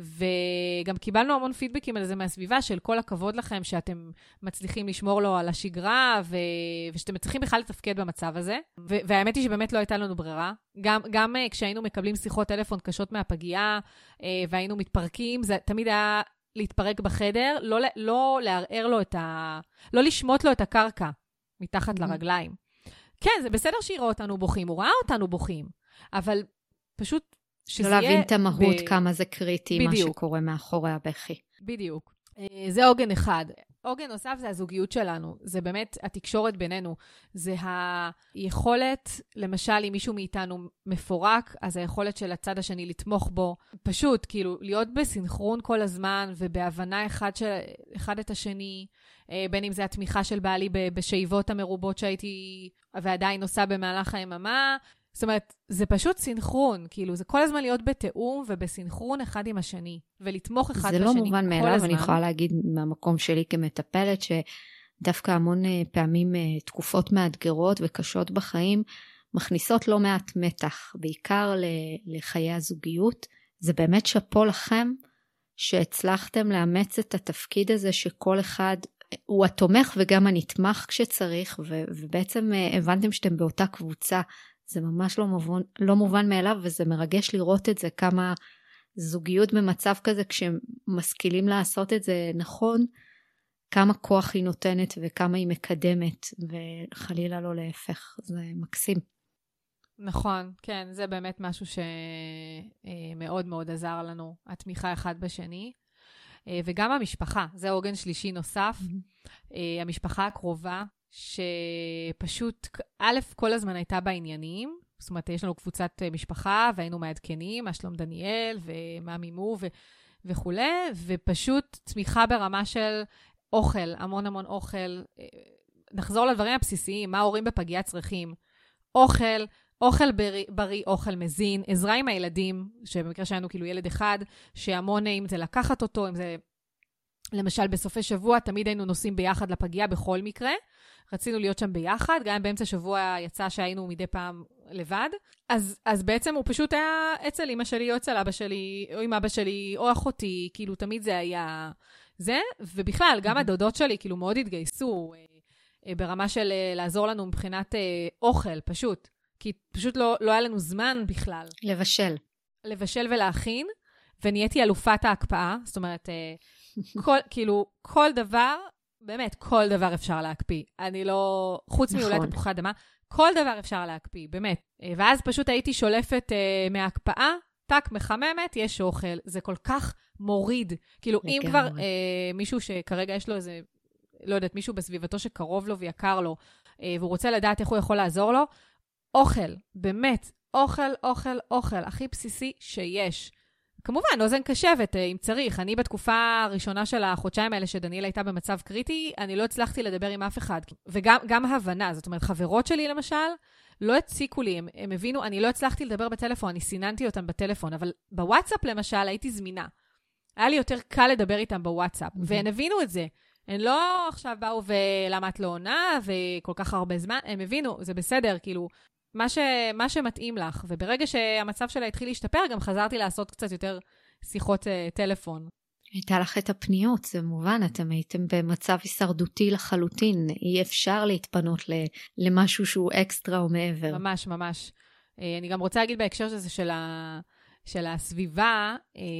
וגם קיבלנו המון פידבקים על זה מהסביבה, של כל הכבוד לכם שאתם מצליחים לשמור לו על השגרה, ושאתם מצליחים בכלל לתפקד במצב הזה, והאמת היא שבאמת לא הייתה לנו ברירה, גם כשהיינו מקבלים שיחות טלפון קשות מהפגייה, והיינו מתפרקים, זה תמיד היה להתפרק בחדר, לא לערער לו לא לשמוט לו את הקרקע מתחת לרגליים. כן, זה בסדר שיראה אותנו בוכים, הוא ראה אותנו בוכים, אבל פשוט לא להבין את המהות כמה זה קריטי, מה שקורה מאחורי הבכי. בדיוק. זה עוגן אחד. עוגן נוסף זה הזוגיות שלנו, זה באמת התקשורת בינינו, זה היכולת, למשל אם מישהו מאיתנו מפורק, אז היכולת של הצד השני לתמוך בו, פשוט כאילו להיות בסינכרון כל הזמן, ובהבנה אחד את השני, בין אם זה התמיכה של בעלי בשאיבות המרובות שהייתי ועדיין עושה במהלך היממה, זאת אומרת, זה פשוט סינכרון, כאילו, זה כל הזמן להיות בתיאום ובסינכרון אחד עם השני, ולתמוך אחד בשני כל הזמן. זה לא מובן מאליו, אני יכולה להגיד מהמקום שלי כמטפלת, שדווקא המון פעמים תקופות מאתגרות וקשות בחיים, מכניסות לא מעט מתח, בעיקר לחיי הזוגיות. זה באמת שפו לכם, שהצלחתם לאמץ את התפקיד הזה, שכל אחד הוא התומך וגם הנתמך כשצריך, ובעצם הבנתם שאתם באותה קבוצה, זה ממש לא מובן מאליו, וזה מרגש לראות את זה, כמה זוגיות במצב כזה, כשמשכילים לעשות את זה נכון, כמה כוח היא נותנת וכמה היא מקדמת, וחלילה לא להפך, זה מקסים. נכון, כן, זה באמת משהו שמאוד מאוד עזר לנו, התמיכה אחד בשני, וגם המשפחה, זה עוגן שלישי נוסף, המשפחה הקרובה, שפשוט, א', כל הזמן הייתה בעניינים, זאת אומרת, יש לנו קבוצת משפחה, והיינו מעדכנים, שלום דניאל, ומה מימו, וכו', ופשוט תמיכה ברמה של אוכל, המון המון אוכל, נחזור לדברים הבסיסיים, מה ההורים בפגייה צריכים, אוכל בריא, אוכל מזין, עזרה עם הילדים, שבמקרה שלנו כאילו ילד אחד, שהמון אם זה לקחת אותו, אם זה למשל בסופי שבוע, תמיד היינו נוסעים ביחד לפגייה בכל מקרה, רצינו להיות שם ביחד, גם באמצע שבוע יצא שהיינו מדי פעם לבד, אז בעצם הוא פשוט היה אצל אמא שלי, או אצל אבא שלי, או עם אבא שלי, או אחותי, כאילו תמיד זה היה זה, ובכלל, גם הדודות שלי כאילו מאוד התגייסו, ברמה של לעזור לנו מבחינת אוכל, פשוט, כי פשוט לא היה לנו זמן בכלל. לבשל ולהכין, ונהייתי אלופת ההקפאה, זאת אומרת, כל דבר, באמת, כל דבר אפשר להקפיא. אני לא, חוץ מאולי תפוחי אדמה, כל דבר אפשר להקפיא, באמת. ואז פשוט הייתי שולפת מההקפאה, טק, מחממת, יש אוכל. זה כל כך מוריד. כאילו, אם כבר מישהו שכרגע יש לו איזה, לא יודעת, מישהו בסביבתו שקרוב לו ויקר לו, והוא רוצה לדעת איך הוא יכול לעזור לו, אוכל, באמת, אוכל, הכי בסיסי שיש. כמובן, אוזן קשבת, אם צריך. אני בתקופה הראשונה של החודשיים האלה שדניאל הייתה במצב קריטי, אני לא הצלחתי לדבר עם אף אחד. וגם הבנה, זאת אומרת, חברות שלי למשל, לא הציקו לי, הם הבינו, אני לא הצלחתי לדבר בטלפון, אני סיננתי אותם בטלפון, אבל בוואטסאפ למשל הייתי זמינה. היה לי יותר קל לדבר איתם בוואטסאפ, והם הבינו את זה. הם לא עכשיו באו ולמה את לא עונה, וכל כך הרבה זמן, הם הבינו, זה בסדר, כאילו, מה שמתאים לך, וברגע שהמצב שלה התחיל להשתפר, גם חזרתי לעשות קצת יותר שיחות טלפון. הייתה לך את הפניות, זה מובן, אתם הייתם במצב הישרדותי לחלוטין, אי אפשר להתפנות למשהו שהוא אקסטרה או מעבר. ממש, ממש. אני גם רוצה להגיד בהקשר שזה של הסביבה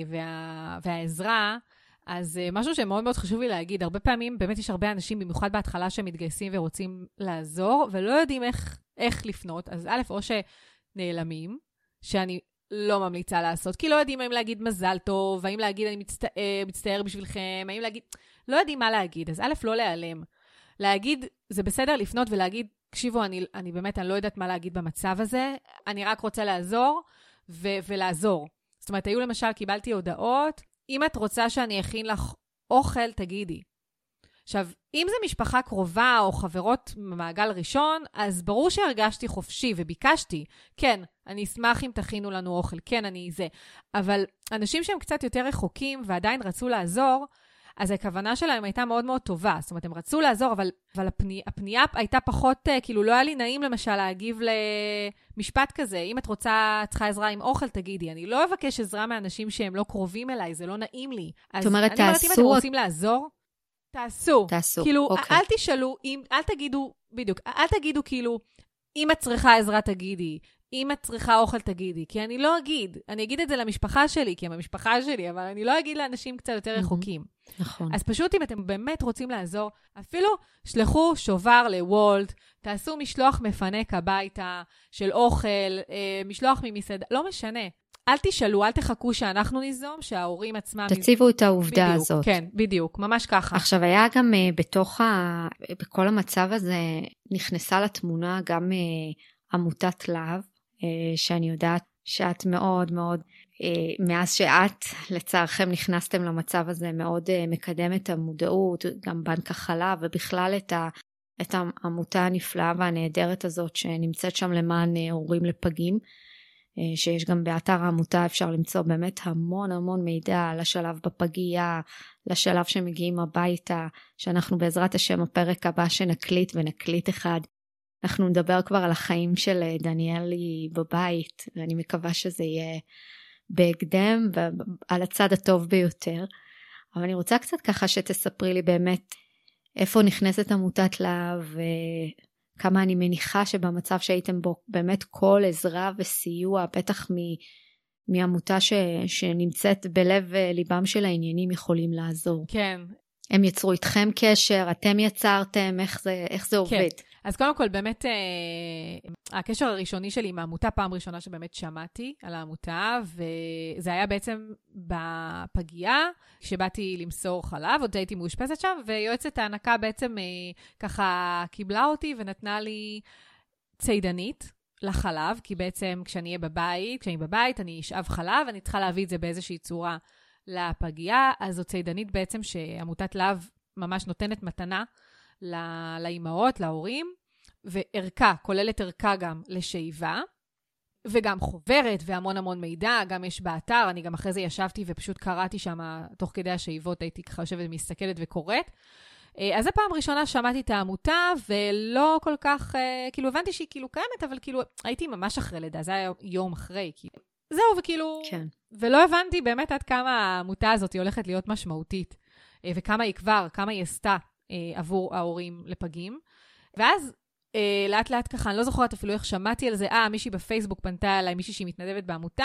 והעזרה, אז משהו שמאוד מאוד חשוב לי להגיד, הרבה פעמים באמת יש הרבה אנשים, במיוחד בהתחלה שמתגייסים ורוצים לעזור, ולא יודעים איך לפנות, אז א' או שנעלמים, שאני לא ממליצה לעשות, כי לא יודעים האם להגיד מזל טוב, האם להגיד אני מצטער בשבילכם, האם להגיד, לא יודעים מה להגיד, אז א' לא להיעלם. להגיד, זה בסדר לפנות ולהגיד, תקשיבו, אני באמת, אני לא יודעת מה להגיד במצב הזה, אני רק רוצה לעזור ולעזור. זאת אומרת, היו למשל, קיבלתי הודעות, אם את רוצה שאני אכין לך אוכל, תגידי. עכשיו, אם זה משפחה קרובה או חברות ממעגל ראשון, אז ברור שהרגשתי חופשי וביקשתי. כן, אני אשמח אם תכינו לנו אוכל, כן, אני זה. אבל אנשים שהם קצת יותר רחוקים ועדיין רצו לעזור, אז הכוונה שלהם הייתה מאוד מאוד טובה. זאת אומרת, הם רצו לעזור, אבל הפנייה הייתה פחות, כאילו לא היה לי נעים למשל להגיב למשפט כזה. אם את צריכה עזרה עם אוכל, תגידי. אני לא אבקש עזרה מאנשים שהם לא קרובים אליי, זה לא נעים לי. זאת אומרת, אני אומרת, אם אתם רוצים לעזור, תעשו. כאילו, אוקיי. אל תשאלו, אל תגידו, בדיוק, אל תגידו כאילו, אם את צריכה עזרה, תגידי. אם את צריכה אוכל, תגידי. כי אני לא אגיד. אני אגיד את זה למשפחה שלי, כי הם המשפחה שלי, אבל אני לא אגיד לאנשים קצת יותר רחוקים. נכון. אז פשוט אם אתם באמת רוצים לעזור, אפילו שלחו שובר לוולט, תעשו משלוח מפנק הביתה של אוכל, משלוח ממסעדה, לא משנה. אל תשאלו, אל תחכו שאנחנו ניזום, שההורים עצמם... תציבו את העובדה בדיוק, הזאת. כן, בדיוק, ממש ככה. עכשיו, היה גם בכל המצב הזה, נכנסה לתמונה גם עמותת להב, שאני יודעת שאת מאוד מאוד, מאז שאת, לצערכם, נכנסתם למצב הזה, מאוד מקדמת המודעות, גם בנק החלב, ובכלל את העמותה הנפלאה והנהדרת הזאת, שנמצאת שם למען הורים לפגים, שיש גם באתר העמותה אפשר למצוא באמת המון המון מידע על השלב בפגייה, לשלב שמגיעים הביתה, שאנחנו בעזרת השם הפרק הבא שנקליט ונקליט אחד, אנחנו נדבר כבר על החיים של דניאלי בבית, ואני מקווה שזה יהיה בהקדם ועל הצד הטוב ביותר. אבל אני רוצה קצת ככה שתספרי לי באמת איפה נכנסת עמותת להב, וכמה אני מניחה שבמצב שהייתם בו באמת כל עזרה וסיוע, בטח מעמותה שנמצאת בלב ליבם של העניינים יכולים לעזור. כן. הם יצרו איתכם קשר, אתם יצרתם, איך זה עובד? כן. אז קודם כל, באמת, הקשר הראשוני שלי עם העמותה, פעם ראשונה שבאמת שמעתי על העמותה, וזה היה בעצם בפגייה, כשבאתי למסור חלב, עוד הייתי מאושפזת שם, ויועצת ההנקה בעצם ככה קיבלה אותי ונתנה לי ציידנית לחלב, כי בעצם כשאני בבית, אני אשאב חלב, אני צריכה להביא את זה באיזושהי צורה לפגייה, אז זו ציידנית בעצם שעמותת להב ממש נותנת מתנה, לאימהות, להורים, וערכה, כוללת ערכה גם לשאיבה, וגם חוברת והמון המון מידע, גם יש באתר, אני גם אחרי זה ישבתי ופשוט קראתי שם, תוך כדי השאיבות הייתי ככה יושבת ומסתכלת וקוראת. אז זו פעם ראשונה שמעתי את העמותה, ולא כל כך, כאילו הבנתי שהיא כאילו קיימת, אבל כאילו הייתי ממש אחרי לידה, זה היה יום אחרי, כאילו. זהו, וכאילו, כן. ולא הבנתי באמת עד כמה העמותה הזאת היא הולכת להיות משמעותית, וכמה היא עשתה, עבור ההורים לפגים. ואז לאט לאט ככה, אני לא זוכרת אפילו איך שמעתי על זה, מישהי בפייסבוק פנתה אליי, מישהי שהיא מתנדבת בעמותה,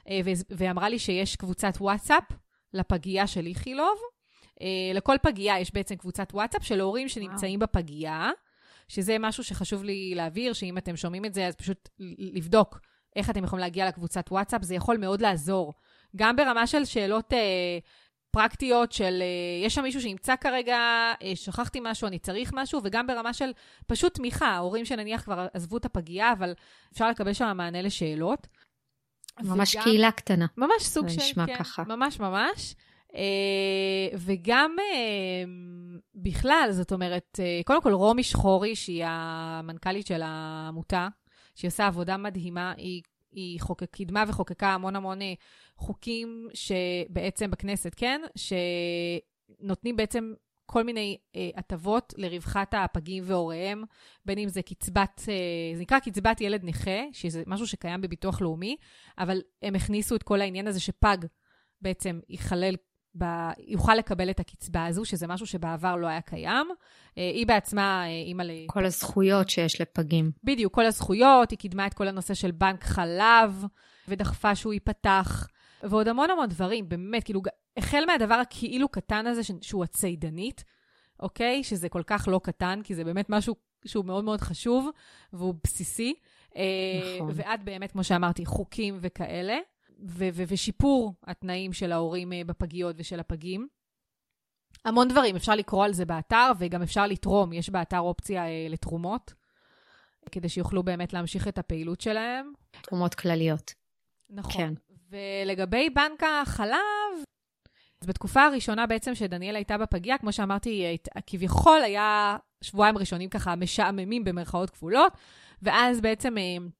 ואמרה לי שיש קבוצת וואטסאפ לפגייה של איכילוב. לכל פגייה יש בעצם קבוצת וואטסאפ של הורים שנמצאים בפגייה, שזה משהו שחשוב לי להעביר, שאם אתם שומעים את זה, אז פשוט לבדוק איך אתם יכולים להגיע לקבוצת וואטסאפ, זה יכול מאוד לעזור. גם ברמה של שאלות פרקטיות של, יש שם מישהו שימצא כרגע, שכחתי משהו, אני צריך משהו, וגם ברמה של פשוט תמיכה, ההורים שנניח כבר עזבו את הפגיעה, אבל אפשר לקבל שם מענה לשאלות. ממש קהילה קטנה. ממש סוג של, נשמע כן, ככה. ממש ממש. וגם בכלל, זאת אומרת, קודם כל רומי שחורי, שהיא המנכ"לית של העמותה, שהיא עושה עבודה מדהימה, היא קידמה וחוקקה המון המון חוקים שבעצם בכנסת, כן? שנותנים בעצם כל מיני הטבות לרווחת הפגים והוריהם, בין אם זה קצבת, זה נקרא קצבת ילד נכה, שזה משהו שקיים בביטוח לאומי, אבל הם הכניסו את כל העניין הזה שפג בעצם יוכל לקבל את הקצבה הזו, שזה משהו שבעבר לא היה קיים. היא בעצמה, אימא כל הזכויות שיש לפגים. בדיוק, כל הזכויות, היא קידמה את כל הנושא של בנק חלב, ודחפה שהוא ייפתח, ועוד המון המון דברים, באמת, כאילו, החל מהדבר הכאילו קטן הזה, שהוא הציידנית, אוקיי? שזה כל כך לא קטן, כי זה באמת משהו שהוא מאוד מאוד חשוב, והוא בסיסי. נכון. ועד באמת, כמו שאמרתי, חוקים וכאלה. ושיפור התנאים של ההורים בפגיות ושל הפגים. המון דברים, אפשר לקרוא על זה באתר, וגם אפשר לתרום, יש באתר אופציה לתרומות, כדי שיוכלו באמת להמשיך את הפעילות שלהם. תרומות כלליות. נכון. כן. ולגבי בנק החלב, אז בתקופה הראשונה בעצם שדניאל הייתה בפגייה, כמו שאמרתי, כביכול היה שבועיים ראשונים ככה משעממים במרכאות כפולות, ואז בעצם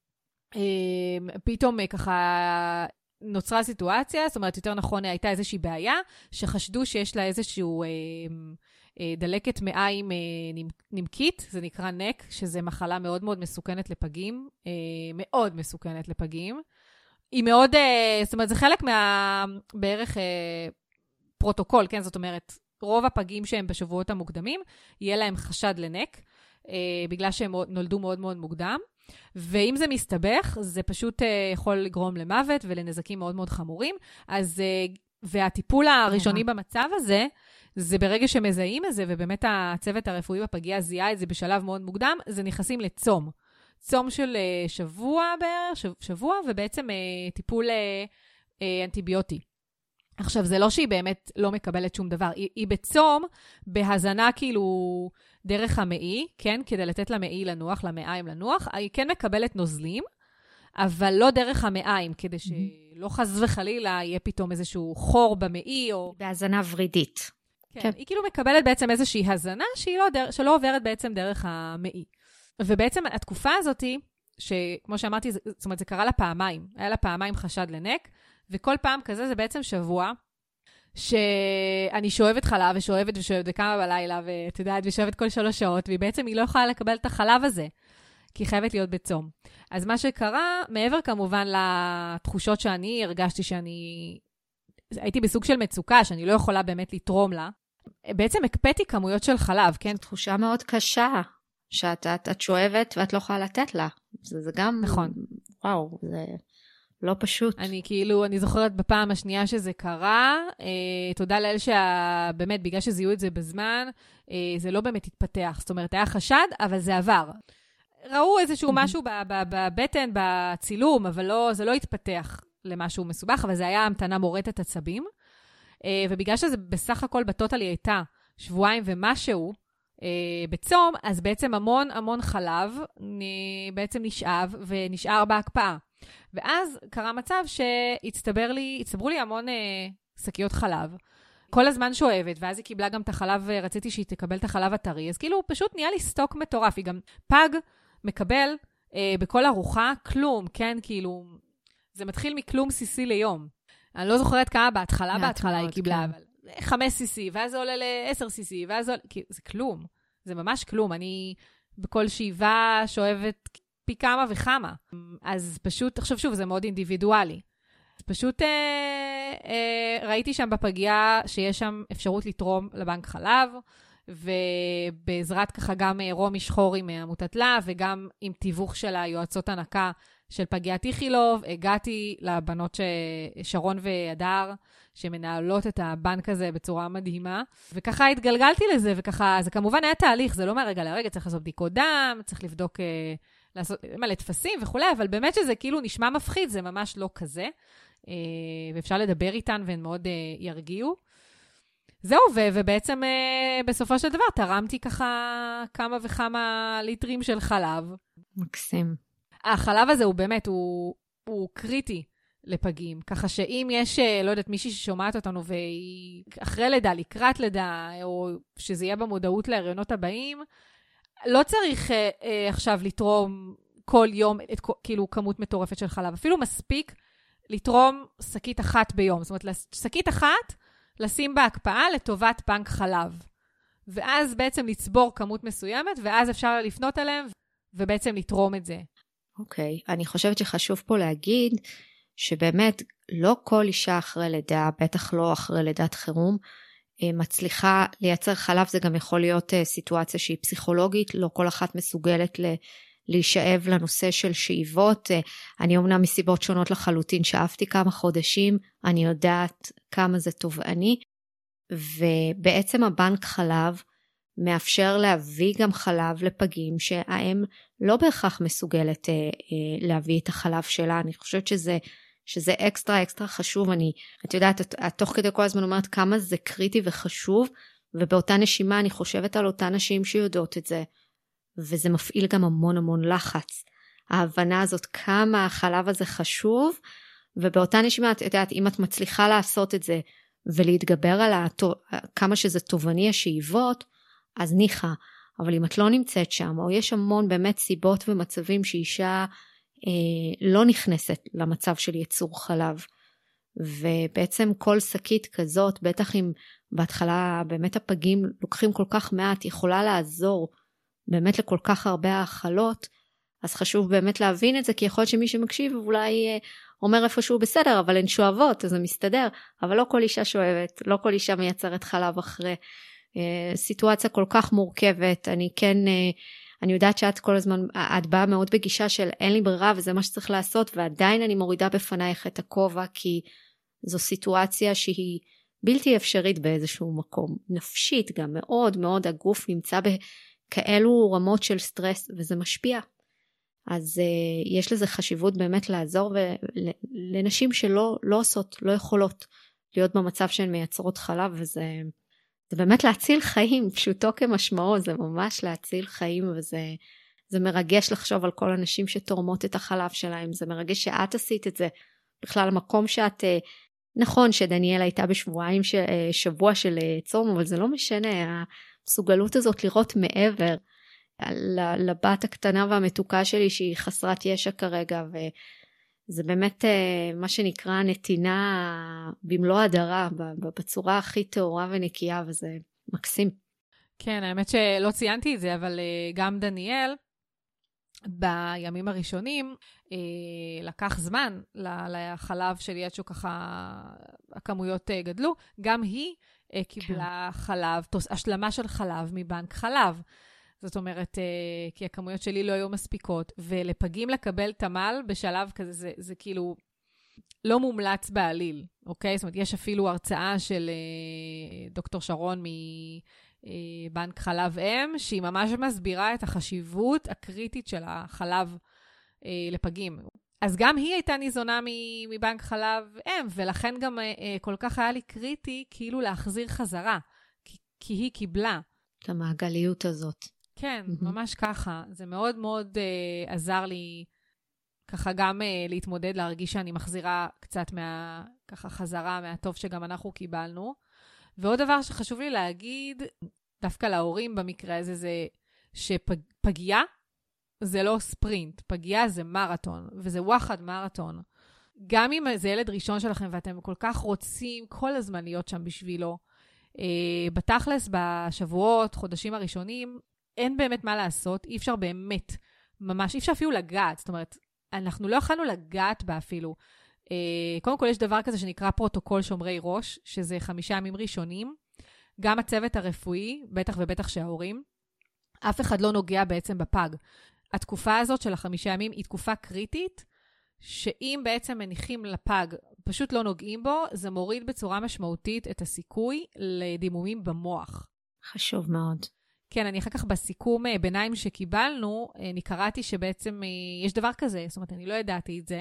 פתאום ככה נוצרה סיטואציה, זאת אומרת, יותר נכון, הייתה איזושהי בעיה, שחשדו שיש לה איזשהו דלקת מעיים נמקית, זה נקרא נק, שזה מחלה מאוד מאוד מסוכנת לפגים, מאוד מסוכנת לפגים. היא מאוד, זאת אומרת, זה חלק בערך פרוטוקול, כן? זאת אומרת, רוב הפגים שהם בשבועות המוקדמים, יהיה להם חשד לנק, בגלל שהם נולדו מאוד מאוד מוקדם. ואם זה מסתבך, זה פשוט יכול לגרום למוות ולנזקים מאוד מאוד חמורים. אז, והטיפול הראשוני במצב הזה, זה ברגע שמזהים את זה, ובאמת הצוות הרפואי בפגייה זיהה את זה בשלב מאוד מוקדם, זה נכנסים לצום. צום של שבוע, ובעצם טיפול אנטיביוטי. עכשיו, זה לא שהיא באמת לא מקבלת שום דבר. היא בצום, בהזנה כאילו דרך המעי, כן? כדי לתת למעי לנוח, למעיים לנוח. היא כן מקבלת נוזלים, אבל לא דרך המעיים, כדי שלא חס וחלילה יהיה פתאום איזשהו חור במעי, או... בהזנה ורידית. כן. היא כאילו מקבלת בעצם איזושהי הזנה, שלא עוברת בעצם דרך המעי. ובעצם התקופה הזאת, שכמו שאמרתי, זאת אומרת, זה קרה לה פעמיים. היה לה פעמיים חשד לנק, וכל פעם כזה זה בעצם שבוע, שאני שואבת חלב, ושואבת וקמה בלילה, ואת יודעת, ושואבת כל 3 שעות, ובעצם היא לא יכולה לקבל את החלב הזה, כי היא חייבת להיות בצום. אז מה שקרה, מעבר כמובן לתחושות שאני הרגשתי הייתי בסוג של מצוקה, שאני לא יכולה באמת לתרום לה, בעצם הקפאתי כמויות של חלב, כן? זו תחושה מאוד קשה, שאת שואבת ואת לא יכולה לתת לה. זה גם... נכון. וואו, זה... לא פשוט. אני זוכרת בפעם השנייה שזה קרה, תודה לאל שבאמת, בגלל שזיהו את זה בזמן, זה לא באמת התפתח. זאת אומרת, היה חשד, אבל זה עבר. ראו איזשהו משהו בבטן, בצילום, אבל זה לא התפתח למשהו מסובך, אבל זה היה המתנה מורטת עצבים. ובגלל שזה בסך הכל בטוטלי הייתה 2 שבועות ומשהו בצום, אז בעצם המון המון חלב בעצם נשאב ונשאר בהקפאה. ואז קרה מצב שהצטברו לי המון שקיות חלב, כל הזמן שואבת, ואז היא קיבלה גם את החלב, רציתי שהיא תקבל את החלב הטרי, אז כאילו פשוט נהיה לי סטוק מטורף, היא גם פג מקבל בכל ארוחה כלום, כן, כאילו, זה מתחיל מכלום סיסי ליום. אני לא זוכרת כמה בהתחלה היא קיבלה, אבל 5 סיסי, ואז זה עולה ל10 סיסי, ואז זה עולה, זה כלום, זה ממש כלום, אני בכל שאיבה שואבת פי כמה וכמה. אז פשוט, עכשיו שוב, זה מאוד אינדיבידואלי. פשוט ראיתי שם בפגייה שיש שם אפשרות לתרום לבנק חלב, ובעזרת ככה גם רומי שחורי מעמותת לה, וגם עם תיווך של היועצות הנקה של פגיית איכילוב, הגעתי לבנות שרון והדר, שמנהלות את הבנק הזה בצורה מדהימה, וככה התגלגלתי לזה, וככה, זה כמובן היה תהליך, זה לא מהרגע לרגע, צריך לעשות בדיקות דם, צריך לבדוק, לעשות מלא תפסים וכו', אבל באמת שזה כאילו נשמע מפחיד, זה ממש לא כזה, ואפשר לדבר איתן והן מאוד ירגיעו. זהו, ובעצם בסופו של דבר תרמתי ככה כמה וכמה ליטרים של חלב. מקסים. החלב הזה הוא באמת, הוא קריטי לפגים, ככה שאם יש, לא יודעת, מישהי ששומעת אותנו והיא אחרי לידה, לקראת לידה, או שזה יהיה במודעות להריונות הבאים, לא צריך עכשיו לתרום כל יום כאילו כמות מטורפת של חלב. אפילו מספיק לתרום שקית אחת ביום. זאת אומרת, שקית אחת, לשים בהקפאה לטובת בנק חלב. ואז בעצם לצבור כמות מסוימת, ואז אפשר לפנות אליהם ובעצם לתרום את זה. אוקיי, אני חושבת שחשוב פה להגיד שבאמת לא כל אישה אחרי לידה, בטח לא אחרי לידת חירום, מצליחה לייצר חלב. זה גם יכול להיות סיטואציה שהיא פסיכולוגית, לא כל אחת מסוגלת להישאב לנושא של שאיבות. אני אומנם מסיבות שונות לחלוטין שאפתי כמה חודשים, אני יודעת כמה זה תובעני, ובעצם הבנק חלב מאפשר להביא גם חלב לפגים שהאם לא בהכרח מסוגלת להביא את החלב שלה. אני חושבת שזה אקסטרה חשוב. את יודעת, תוך כדי כל הזמן אומרת כמה זה קריטי וחשוב, ובאותה נשימה אני חושבת על אותן נשים שיודעות את זה, וזה מפעיל גם המון לחץ. ההבנה הזאת כמה החלב הזה חשוב, ובאותה נשימה, את יודעת, אם את מצליחה לעשות את זה, ולהתגבר על כמה שזה תובעני השאיבות, אז ניחה. אבל אם את לא נמצאת שם, או יש המון באמת סיבות ומצבים שאישה לא נכנסת למצב של יצור חלב, ובעצם כל שקית כזאת, בטח אם בהתחלה באמת הפגים לוקחים כל כך מעט, יכולה לעזור באמת לכל כך הרבה האכלות. אז חשוב באמת להבין את זה, כי יכול להיות שמי שמקשיב אולי אומר איפשהו בסדר, אבל הן שואבות, אז זה מסתדר. אבל לא כל אישה שואבת, לא כל אישה מייצרת חלב אחרי. סיטואציה כל כך מורכבת. אני יודעת שאת כל הזמן, את באה מאוד בגישה של אין לי ברירה וזה מה שצריך לעשות, ועדיין אני מורידה בפנייך את הכובע, כי זו סיטואציה שהיא בלתי אפשרית באיזשהו מקום. נפשית גם מאוד הגוף נמצא בכאלו רמות של סטרס, וזה משפיע. אז יש לזה חשיבות באמת לעזור לנשים שלא עושות, לא יכולות להיות במצב שהן מייצרות חלב, וזה באמת להציל חיים, פשוטו כמשמעו, זה ממש להציל חיים, וזה מרגש לחשוב על כל הנשים שתורמות את החלב שלהם, זה מרגש שאת עשית את זה, בכלל המקום שאת, נכון שדניאל הייתה בשבועיים, שבוע של צום, אבל זה לא משנה, המסוגלות הזאת לראות מעבר, לבת הקטנה והמתוקה שלי שהיא חסרת ישע כרגע, וזה באמת מה שנקרא נתינה במלוא הדרה, בצורה הכי טהורה ונקייה, וזה מקסים. כן, האמת שלא ציינתי את זה, אבל גם דניאל, בימים הראשונים, לקח זמן לחלב שלי, עד שככה הכמויות גדלו, גם היא קיבלה חלב, השלמה של חלב מבנק חלב. זאת אומרת, כי הכמויות שלי לא היו מספיקות, ולפגים לקבל תמל בשלב כזה, זה כאילו לא מומלץ בעליל, אוקיי? זאת אומרת, יש אפילו הרצאה של דוקטור שרון מבנק חלב אם, שהיא ממש מסבירה את החשיבות הקריטית של החלב לפגים. אז גם היא הייתה ניזונה מבנק חלב אם, ולכן גם כל כך היה לי קריטי כאילו להחזיר חזרה, כי היא קיבלה. את המעגליות הזאת. כן, ממש ככה. זה מאוד עזר לי ככה גם להתמודד, להרגיש שאני מחזירה קצת ככה חזרה מהטוב שגם אנחנו קיבלנו. ועוד דבר שחשוב לי להגיד, דווקא להורים במקרה הזה, זה שפגייה זה לא ספרינט, פגייה זה מרתון, וזה וואחד מרתון. גם אם זה ילד ראשון שלכם ואתם כל כך רוצים כל הזמן להיות שם בשבילו, בתכלס, בשבועות, חודשים הראשונים, אין באמת מה לעשות, אי אפשר באמת, ממש אי אפשר אפילו לגעת, זאת אומרת, אנחנו לא יכולנו לגעת בה אפילו. קודם כל יש דבר כזה שנקרא פרוטוקול שומרי ראש, שזה 5 ימים ראשונים, גם הצוות הרפואי, בטח ובטח שההורים, אף אחד לא נוגע בעצם בפג. התקופה הזאת של 5 ימים היא תקופה קריטית, שאם בעצם מניחים לפג, פשוט לא נוגעים בו, זה מוריד בצורה משמעותית את הסיכוי לדימומים במוח. חשוב מאוד. כן, אני אחר כך בסיכום ביניים שקיבלנו, אני קראתי שבעצם יש דבר כזה, זאת אומרת, אני לא ידעתי את זה,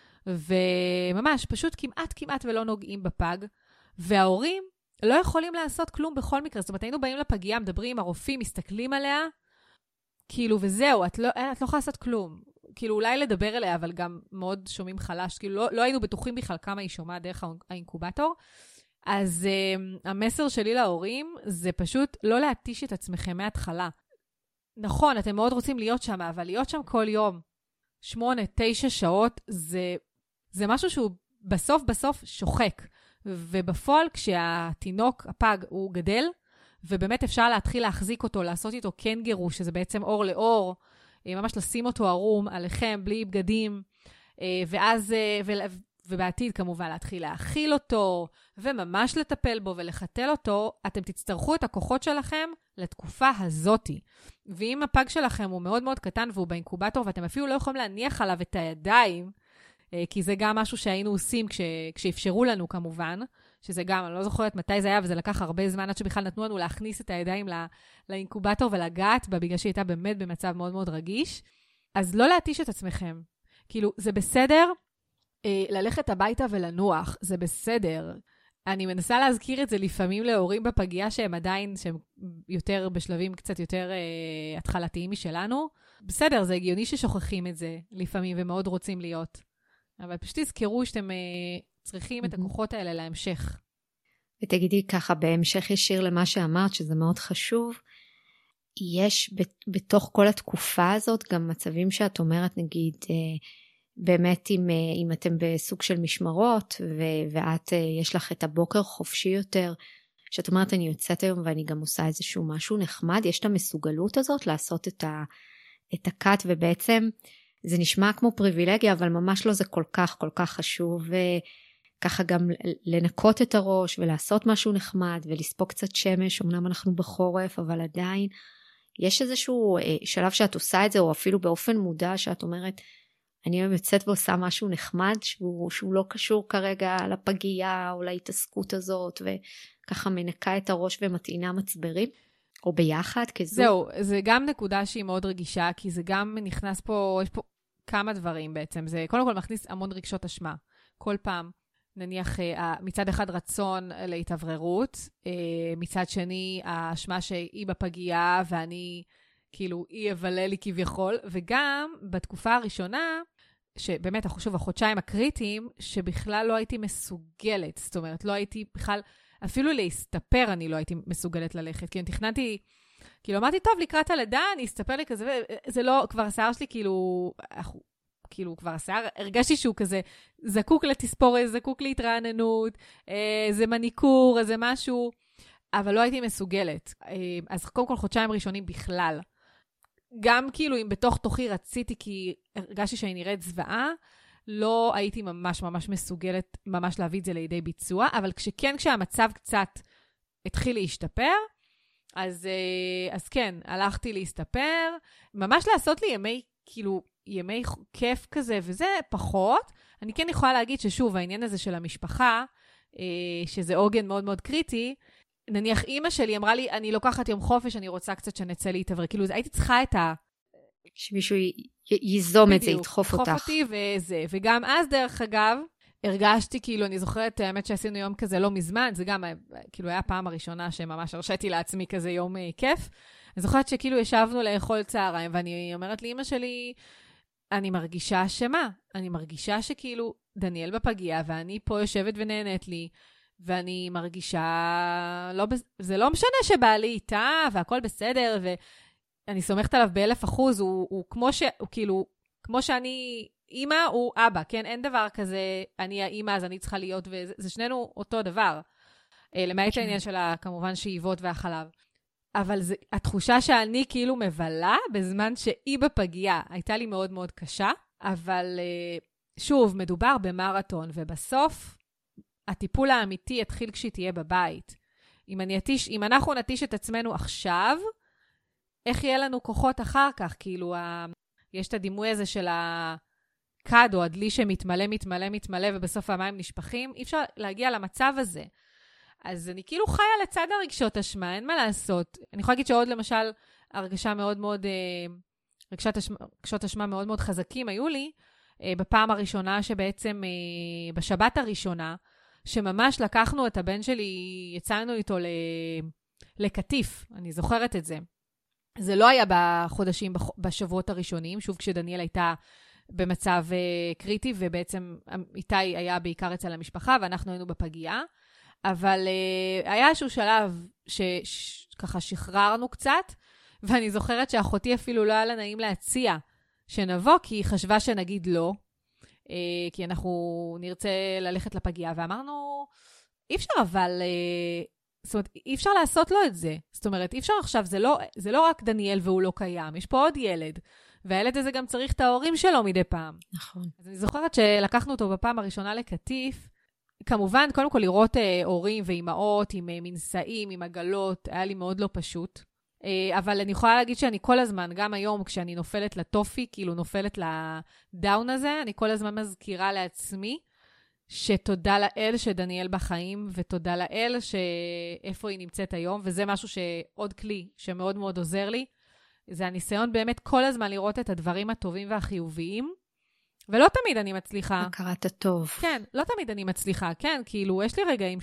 וממש, פשוט כמעט ולא נוגעים בפג, וההורים לא יכולים לעשות כלום בכל מקרה, זאת אומרת, היינו באים לפגייה, מדברים עם הרופאים, מסתכלים עליה, כאילו, וזהו, את לא יכולה לעשות כלום. כאילו, אולי לדבר אליה, אבל גם מאוד שומעים חלש, כאילו, לא היינו בטוחים בכלל כמה היא שומעת דרך האינקובטור, אז המסר שלי להורים זה פשוט לא להתיש את עצמכם מההתחלה. נכון, אתם מאוד רוצים להיות שם, אבל להיות שם כל יום, 8-9 שעות, זה משהו שהוא בסוף שוחק. ובפועל, כשהתינוק, הפג, הוא גדל, ובאמת אפשר להתחיל להחזיק אותו, לעשות איתו כן גירוש, שזה בעצם אור לאור, ממש לשים אותו ערום עליכם, בלי בגדים, ואז, ובעתיד כמובן להתחיל להאכיל אותו, וממש לטפל בו ולחתל אותו, אתם תצטרכו את הכוחות שלכם לתקופה הזאתי. ואם הפג שלכם הוא מאוד מאוד קטן והוא באינקובטור, ואתם אפילו לא יכולים להניח עליו את הידיים, כי זה גם משהו שהיינו עושים כשאפשרו לנו כמובן, שזה גם, אני לא זוכרת מתי זה היה, וזה לקח הרבה זמן עד שבכלל נתנו לנו להכניס את הידיים לאינקובטור ולגעת בה, בגלל שהיא הייתה באמת במצב מאוד מאוד רגיש. אז לא להתיש את עצמכם. כאילו, זה בסדר ללכת הביתה ולנוח, זה בסדר. אני מנסה להזכיר את זה לפעמים להורים בפגייה שהם עדיין, שהם יותר בשלבים קצת יותר התחלתיים משלנו. בסדר, זה הגיוני ששוכחים את זה לפעמים ומאוד רוצים להיות. אבל פשוט תזכרו שאתם צריכים את הכוחות האלה להמשך. ותגידי ככה, בהמשך ישיר למה שאמרת, שזה מאוד חשוב, יש בתוך כל התקופה הזאת גם מצבים שאת אומרת, נגיד, באמת אם אתם בסוג של משמרות, ואת יש לך את הבוקר חופשי יותר, שאת אומרת, אני יוצאת היום ואני גם עושה איזשהו משהו נחמד, יש את המסוגלות הזאת לעשות את הקאט, ובעצם זה נשמע כמו פריבילגיה, אבל ממש לא, זה כל כך חשוב, וככה גם לנקות את הראש, ולעשות משהו נחמד, ולספוק קצת שמש, אמנם אנחנו בחורף, אבל עדיין, יש איזשהו שלב שאת עושה את זה, או אפילו באופן מודע, שאת אומרת, אני יוצאת ועושה משהו נחמד, שהוא לא קשור כרגע לפגייה, או להתעסקות הזאת, וככה מנקה את הראש ומטעינה מצברים, או ביחד כזו. זהו, זה גם נקודה שהיא מאוד רגישה, כי זה גם נכנס פה, יש פה כמה דברים בעצם. זה קודם כל מכניס המון רגשות אשמה. כל פעם, נניח, מצד אחד רצון להתאווררות, מצד שני, האשמה שהיא בפגייה, ואני, כאילו, היא יבלה לי כביכול, וגם בתקופה הראשונה, שבאמת, שוב, החודשיים הקריטיים, שבכלל לא הייתי מסוגלת. זאת אומרת, לא הייתי בכלל, אפילו להסתפר אני לא הייתי מסוגלת ללכת, כי אני תכננתי, כאילו אמרתי, טוב, לקראת הלידה, אני אסתפר לי כזה, זה לא, כבר השיער שלי כאילו כבר השיער, הרגשתי שהוא כזה, זקוק לתספורת, זקוק להתרעננות, זה מניקור, זה משהו, אבל לא הייתי מסוגלת. אז קודם כל חודשיים ראשונים בכלל. גם כאילו אם בתוך תוכי רציתי, כי הרגשתי שאני נראית זוועה, לא הייתי ממש מסוגלת ממש להביא את זה לידי ביצוע, אבל כשהמצב קצת התחיל להשתפר, אז כן, הלכתי להסתפר, ממש לעשות לי ימי כיף כזה, וזה פחות. אני כן יכולה להגיד ששוב, העניין הזה של המשפחה, שזה עוגן מאוד מאוד קריטי, נניח אמא שלי אמרה לי, אני לוקחת יום חופש, אני רוצה קצת שנצא להתעבר, כאילו הייתי צריכה את שמישהו ייזום את זה, ידחוף אותך. ידחוף אותי וזה, וגם אז דרך אגב, הרגשתי כאילו, אני זוכרת, האמת שעשינו יום כזה לא מזמן, זה גם, כאילו היה הפעם הראשונה שממש הרשיתי לעצמי כזה יום כיף, אני זוכרת שכאילו ישבנו לאכול צהריים, ואני אומרת לאמא שלי, אני מרגישה אשמה, אני מרגישה שכאילו דניאל בפגייה, ואני פה יושבת ונהנית לי, ואני מרגישה, זה לא משנה שבא לי איתה, והכל בסדר, ואני סומכת עליו ב1,000%, הוא כמו שאני אמא, הוא אבא, כן? אין דבר כזה, אני האמא, אז אני צריכה להיות, וזה שנינו אותו דבר. למעט העניין של כמובן שאיבות והחלב. אבל התחושה שאני כאילו מבלה, בזמן שהיא בפגייה, הייתה לי מאוד מאוד קשה, אבל שוב, מדובר במרתון, ובסוף, הטיפול האמיתי יתחיל כשהיא תהיה בבית. אם אנחנו נטיש את עצמנו עכשיו, איך יהיה לנו כוחות אחר כך? כאילו, יש את הדימוי הזה של כד או הדלי שמתמלא, ובסוף המים נשפכים, אי אפשר להגיע למצב הזה. אז אני כאילו חיה לצד הרגשות אשמה, אין מה לעשות. אני יכולה להגיד שעוד למשל, הרגשה מאוד מאוד, רגשות אשמה מאוד מאוד חזקים היו לי, בפעם הראשונה שבעצם, בשבת הראשונה, שממש לקחנו את הבן שלי, יצאנו איתו לקטיף, אני זוכרת את זה. זה לא היה בשבועות הראשונים, שוב כשדניאל הייתה במצב קריטי, ובעצם איתי היה בעיקר אצל המשפחה, ואנחנו היינו בפגיעה, אבל היה איזשהו שלב שככה שחררנו קצת, ואני זוכרת שאחותי אפילו לא היה לה נעים להציע שנבוא, כי היא חשבה שנגיד לא, כי אנחנו נרצה ללכת לפגיעה, ואמרנו, אי אפשר אבל, זאת אומרת, אי אפשר לעשות לו את זה. זאת אומרת, אי אפשר עכשיו, זה לא רק דניאל והוא לא קיים, יש פה עוד ילד, והילד הזה גם צריך את ההורים שלו מדי פעם. נכון. אז אני זוכרת שלקחנו אותו בפעם הראשונה לקטיף, כמובן, קודם כל לראות הורים ואימהות עם מנסאים, עם עגלות, היה לי מאוד לא פשוט. אבל אני יכולה להגיד שאני כל הזמן, גם היום כשאני נופלת לטופי, כאילו נופלת לדאון הזה, אני כל הזמן מזכירה לעצמי, שתודה לאל שדניאל בחיים, ותודה לאל שאיפה היא נמצאת היום, וזה משהו שעוד כלי שמאוד מאוד עוזר לי, זה הניסיון באמת כל הזמן לראות את הדברים הטובים והחיוביים, ולא תמיד אני מצליחה. הכרת הטוב. כן, לא תמיד אני מצליחה, כן, כאילו יש לי רגעים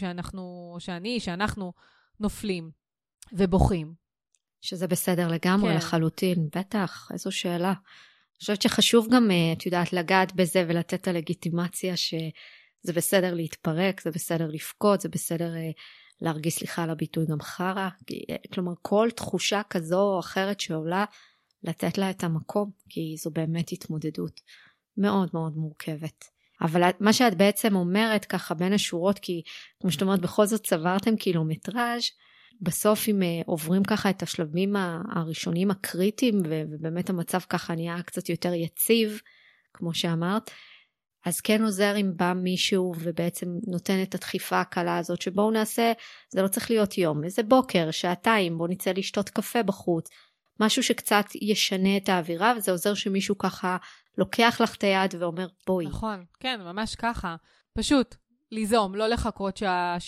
שאנחנו נופלים ובוכים. שזה בסדר לגמרי, כן. לחלוטין, בטח, איזו שאלה. אני חושבת שחשוב גם, את יודעת, לגעת בזה ולתת את הלגיטימציה שזה בסדר להתפרק, זה בסדר לפקוד, זה בסדר להרגיש, סליחה על הביטוי, גם חרה. כלומר, כל תחושה כזו או אחרת שעולה, לתת לה את המקום, כי זו באמת התמודדות מאוד מאוד מורכבת. אבל מה שאת בעצם אומרת ככה בין השורות, כי כמו שאת אומרת, בכל זאת צברתם קילומטראז', בסוף אם עוברים ככה את השלבים הראשונים הקריטיים, ובאמת המצב ככה נהיה קצת יותר יציב, כמו שאמרת, אז כן עוזר אם בא מישהו ובעצם נותן את הדחיפה הקלה הזאת, שבואו נעשה, זה לא צריך להיות יום, איזה בוקר, שעתיים, בואו נצא לשתות קפה בחוץ, משהו שקצת ישנה את האווירה, וזה עוזר שמישהו ככה לוקח לך את היד ואומר בואי. נכון, כן, ממש ככה. פשוט ליזום, לא לחכות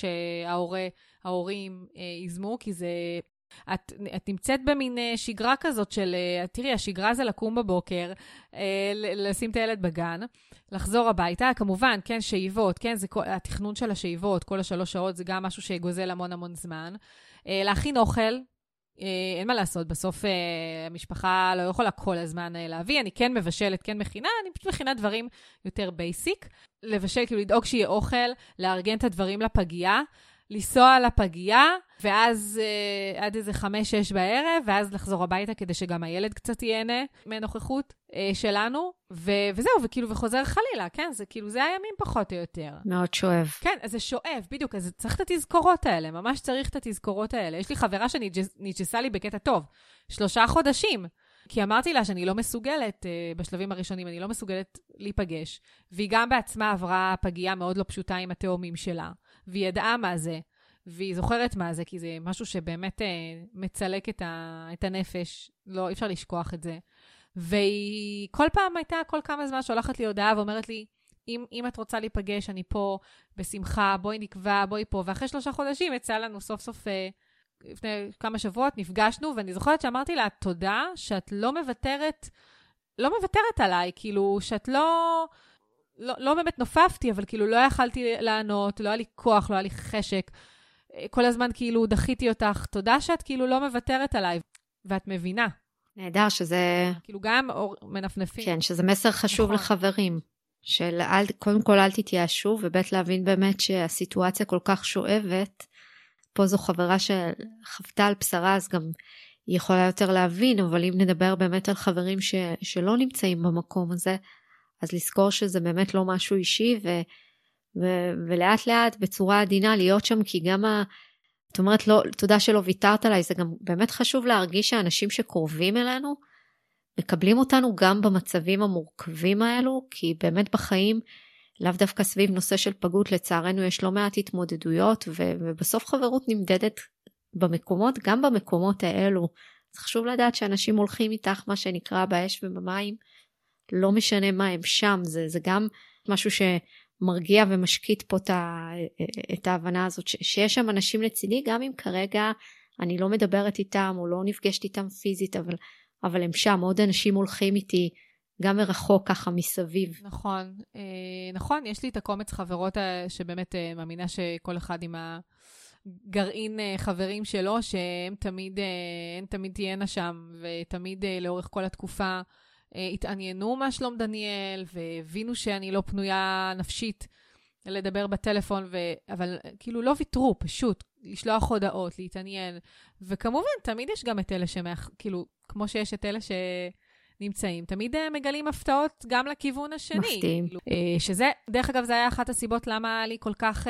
שההורים יזמו, כי זה... את נמצאת במין שגרה כזאת של, תראי, השגרה זה לקום בבוקר, לשים את הילד בגן, לחזור הביתה, כמובן, כן, שאיבות, כן, זה התכנון של השאיבות, כל 3 שעות, זה גם משהו שגוזל המון המון זמן. להכין אוכל, אין מה לעשות, בסוף המשפחה לא יכולה כל הזמן להביא, אני כן מבשלת, כן מכינה, אני פשוט מכינה דברים יותר בייסיק, לבשל, כאילו לדאוג שיהיה אוכל, לארגן את הדברים לפגייה, לנסוע לפגייה, ואז עד איזה 5-6 בערב, ואז לחזור הביתה כדי שגם הילד קצת ייהנה מהנוכחות שלנו, וזהו, וכאילו, וחוזר חלילה, כן? זה כאילו, זה הימים פחות או יותר. מאוד שואב. כן, אז זה שואב, בדיוק, אז צריך את התזכורות האלה, ממש צריך את התזכורות האלה. יש לי חברה שנג'סה לי בקטע טוב, 3 חודשים, כי אמרתי לה שאני לא מסוגלת, בשלבים הראשונים, אני לא מסוגלת להיפגש, והיא גם בעצמה עברה פגיעה מאוד לא פשוטה עם התאומים שלה, והיא ידעה מה זה, והיא זוכרת מה זה, כי זה משהו שבאמת מצלק את הנפש, לא, אי אפשר לשכוח את זה. והיא כל פעם הייתה, כל כמה זמן שולחת לי הודעה ואומרת לי, אם את רוצה להיפגש, אני פה בשמחה, בואי נקבע, בואי פה, ואחרי 3 חודשים יצא לנו סוף סוף, לפני כמה שבועות נפגשנו, ואני זוכרת שאמרתי לה, תודה שאת לא מוותרת עליי, כאילו שאת לא באמת נופפתי, אבל כאילו לא יכלתי לענות, לא היה לי כוח, לא היה לי חשק, כל הזמן כאילו דחיתי אותך, תודה שאת כאילו לא מוותרת עליי, ואת מבינה. נהדר שזה... כאילו גם מנפנפים. כן, שזה מסר חשוב נכון. לחברים, של קודם כל אל תתייאשו, ובית להבין באמת שהסיטואציה כל כך שואבת, פה זו חברה שחוותה על בשרה, אז גם היא יכולה יותר להבין, אבל אם נדבר באמת על חברים שלא נמצאים במקום הזה, אז לזכור שזה באמת לא משהו אישי, ולאט לאט בצורה עדינה להיות שם, כי גם את אומרת, לא, תודה שלא ויתרת עליי, זה גם באמת חשוב להרגיש שהאנשים שקרובים אלינו, מקבלים אותנו גם במצבים המורכבים האלו, כי באמת בחיים, לאו דווקא סביב נושא של פגות, לצערנו יש לא מעט התמודדויות, ובסוף חברות נמדדת במקומות, גם במקומות האלו. אז חשוב לדעת שאנשים הולכים איתך, מה שנקרא באש ובמים, לא משנה מה הם שם, זה גם משהו שמרגיע ומשקיט פה את ההבנה הזאת, שיש שם אנשים לצידי, גם אם כרגע אני לא מדברת איתם, או לא נפגשת איתם פיזית, אבל הם שם, עוד אנשים הולכים איתי, גם מרחוק ככה מסביב. נכון, נכון, יש לי את הקומץ חברות שבאמת מאמינה שכל אחד עם הגרעין חברים שלו, שהם תמיד תהיינה שם, ותמיד לאורך כל התקופה התעניינו מה שלום דניאל, והבינו שאני לא פנויה נפשית לדבר בטלפון, אבל כאילו לא ויתרו, פשוט לשלוח הודעות, להתעניין, וכמובן תמיד יש גם את אלה כאילו, כמו שיש את אלה נמצאים, תמיד מגלים הפתעות גם לכיוון השני. מפתיעים. שזה, דרך אגב, זה היה אחת הסיבות למה לי כל כך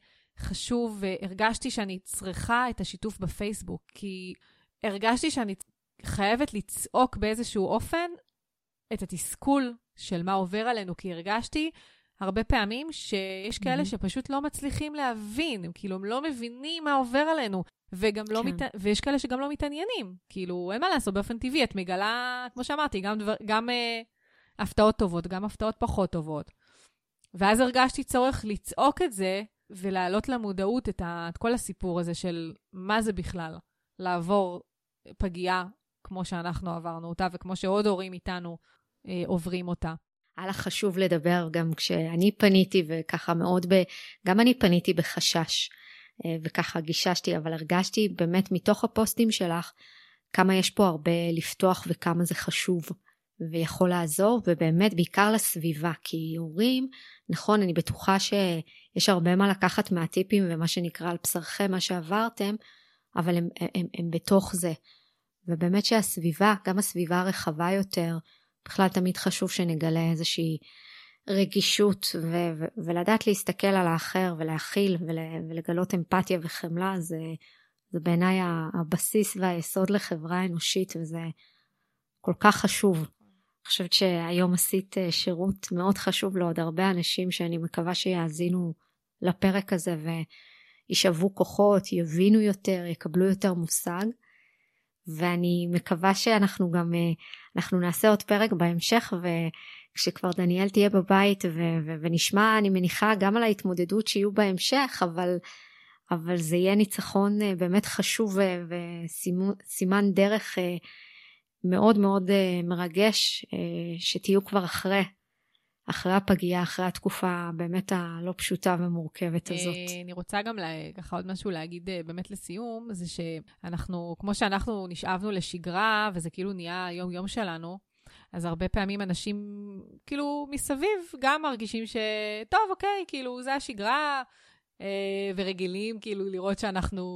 חשוב, והרגשתי שאני צריכה את השיתוף בפייסבוק, כי הרגשתי שאני חייבת לצעוק באיזשהו אופן את התסכול של מה עובר עלינו, כי הרגשתי הרבה פעמים שיש כאלה שפשוט לא מצליחים להבין, כאילו הם לא מבינים מה עובר עלינו, וגם לא ויש כאלה שגם לא מתעניינים, כאילו אין מה לעשות באופן טבעי, את מגלה, כמו שאמרתי, גם הפתעות טובות, גם הפתעות פחות טובות. ואז הרגשתי צורך לצעוק את זה, ולהעלות למודעות את כל הסיפור הזה של מה זה בכלל, לעבור פגיעה כמו שאנחנו עברנו אותה, וכמו שעוד הורים איתנו עוברים אותה. היה לך חשוב לדבר גם כשאני פניתי, וככה מאוד, גם אני פניתי בחשש, וככה גיששתי, אבל הרגשתי באמת מתוך הפוסטים שלך, כמה יש פה הרבה לפתוח, וכמה זה חשוב, ויכול לעזור, ובאמת בעיקר לסביבה, כי הורים, נכון, אני בטוחה שיש הרבה מה לקחת מהטיפים, ומה שנקרא על בשרכם, מה שעברתם, אבל הם בתוך זה, ובאמת שהסביבה, גם הסביבה הרחבה יותר, בכלל תמיד חשוב שנגלה איזושהי רגישות, ולדעת להסתכל על האחר, ולהכיל, ולגלות אמפתיה וחמלה, זה בעיניי הבסיס והיסוד לחברה אנושית, וזה כל כך חשוב. אני חושבת שהיום עשית שירות מאוד חשוב לעוד הרבה אנשים, שאני מקווה שיאזינו לפרק הזה, וישאבו כוחות, יבינו יותר, יקבלו יותר מושג, ואני מקווה שאנחנו גם, אנחנו נעשה עוד פרק בהמשך, וכשכבר דניאל תהיה בבית, ונשמע, אני מניחה, גם על ההתמודדות שיהיו בהמשך, אבל זה יהיה ניצחון באמת חשוב, וסימן דרך מאוד מאוד מרגש, שתהיו כבר אחרי הפגיעה, אחרי התקופה באמת הלא פשוטה ומורכבת הזאת. אני רוצה גם ככה עוד משהו להגיד באמת לסיום, זה שאנחנו, כמו שאנחנו נשאבנו לשגרה, וזה כאילו נהיה היום-יום שלנו, אז הרבה פעמים אנשים כאילו מסביב גם מרגישים שטוב, אוקיי, כאילו זה השגרה, ורגילים כאילו לראות שאנחנו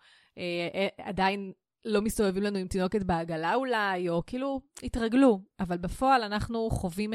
עדיין לא מסתובבים לנו עם תינוקת בעגלה אולי, או כאילו התרגלו, אבל בפועל אנחנו חווים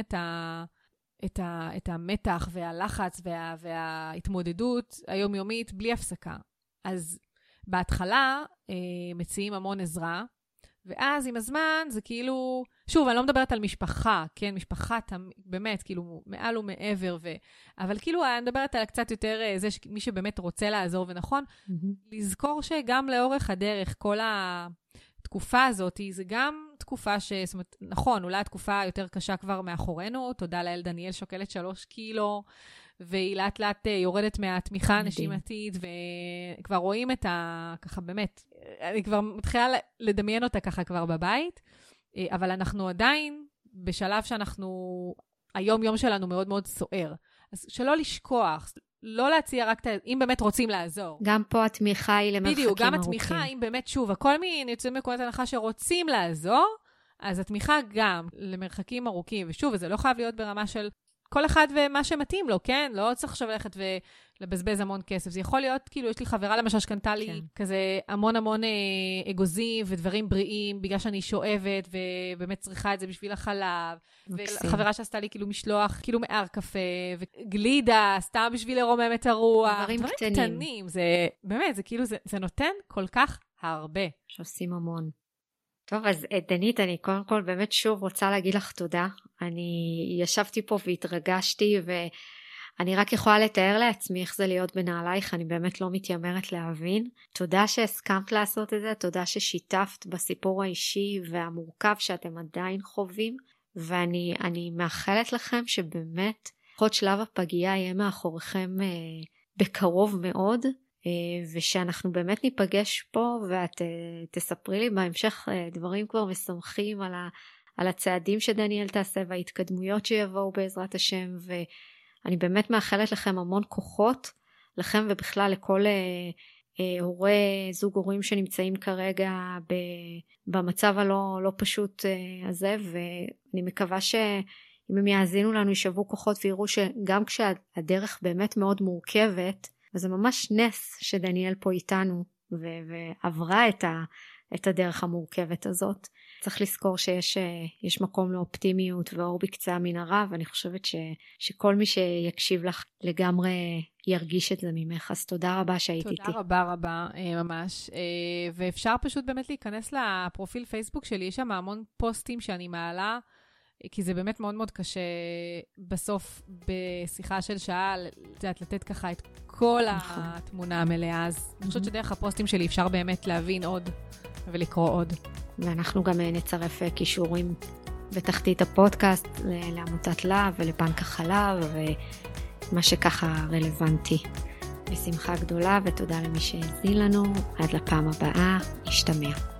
את המתח והלחץ וההתמודדות היומיומית בלי הפסקה. אז בהתחלה מציעים המון עזרה, ואז עם הזמן זה כאילו, שוב, אני לא מדברת על משפחה, כן, משפחה באמת, כאילו מעל ומעבר, אבל כאילו אני מדברת על קצת יותר זה מי שבאמת רוצה לעזור ונכון, לזכור שגם לאורך הדרך, כל התקופה הזאת, זה גם תקופה זאת אומרת, נכון, אולי התקופה יותר קשה כבר מאחורינו, תודה לאל דניאל שוקלת 3 קילו, והיא לאט לאט יורדת מהתמיכה הנשימתית, וכבר רואים ככה באמת, אני כבר מתחילה לדמיין אותה ככה כבר בבית, אבל אנחנו עדיין בשלב שאנחנו, היום-יום שלנו מאוד מאוד סוער. אז שלא לשכוח, לא להציע רק אם באמת רוצים לעזור. גם פה התמיכה היא למרחקים ארוכים. בדיוק, גם התמיכה, אם באמת, שוב, הכל יוצאים מנקודת הנחה שרוצים לעזור, אז התמיכה גם למרחקים ארוכים, ושוב, זה לא חייב להיות ברמה של כל אחד ומה שמתאים לו, כן? לא צריך עכשיו ללכת ולבזבז המון כסף. זה יכול להיות, כאילו, יש לי חברה למשל שקנתה לי כזה המון אגוזים ודברים בריאים, בגלל שאני שואבת, ובאמת צריכה את זה בשביל החלב. וחברה שעשתה לי כאילו משלוח, כאילו מאר קפה, וגלידה, סתם בשביל לרומם את הרוח. דברים קטנים. זה, באמת, זה כאילו, זה נותן כל כך הרבה. שעושים המון. טוב, אז דנית, אני קודם כל באמת שוב רוצה להגיד לך תודה. אני ישבתי פה והתרגשתי, ואני רק יכולה לתאר לעצמי איך זה להיות בנעלייך, אני באמת לא מתיימרת להבין. תודה שהסכמת לעשות את זה, תודה ששיתפת בסיפור האישי והמורכב שאתם עדיין חווים, ואני מאחלת לכם שבאמת עוד שלב הפגיעה יהיה מאחוריכם בקרוב מאוד, ושאנחנו באמת ניפגש פה ואת תספרי לי בהמשך דברים כבר משמחים על הצעדים שדניאל תעשה וההתקדמויות שיבואו בעזרת השם, ואני באמת מאחלת לכם המון כוחות, לכם ובכלל לכל זוג הורים שנמצאים כרגע במצב הלא פשוט הזה, ואני מקווה שאם הם יאזינו לנו ישבו כוחות ויראו שגם כשהדרך באמת מאוד מורכבת, וזה ממש נס שדניאל פה איתנו ועברה את הדרך המורכבת הזאת. צריך לזכור שיש מקום לאופטימיות ואור בקצה המנהרה, ואני חושבת שכל מי שיקשיב לך לגמרי ירגיש את זה ממך. אז תודה רבה שהיית איתי. תודה רבה ממש. ואפשר פשוט באמת להיכנס לפרופיל פייסבוק שלי, יש שם המון פוסטים שאני מעלה, כי זה באמת מאוד מאוד קשה בסוף בשיחה של שעה, לתת ככה את כל התמונה המלאה. אז אני חושבת שדרך הפוסטים שלי אפשר באמת להבין עוד ולקרוא עוד. ואנחנו גם נצרף קישורים בתחתית הפודקאסט לעמותת להב ולבנק החלב ומה שככה רלוונטי. בשמחה גדולה ותודה למי שהזין לנו. עד לפעם הבאה, נשתמע.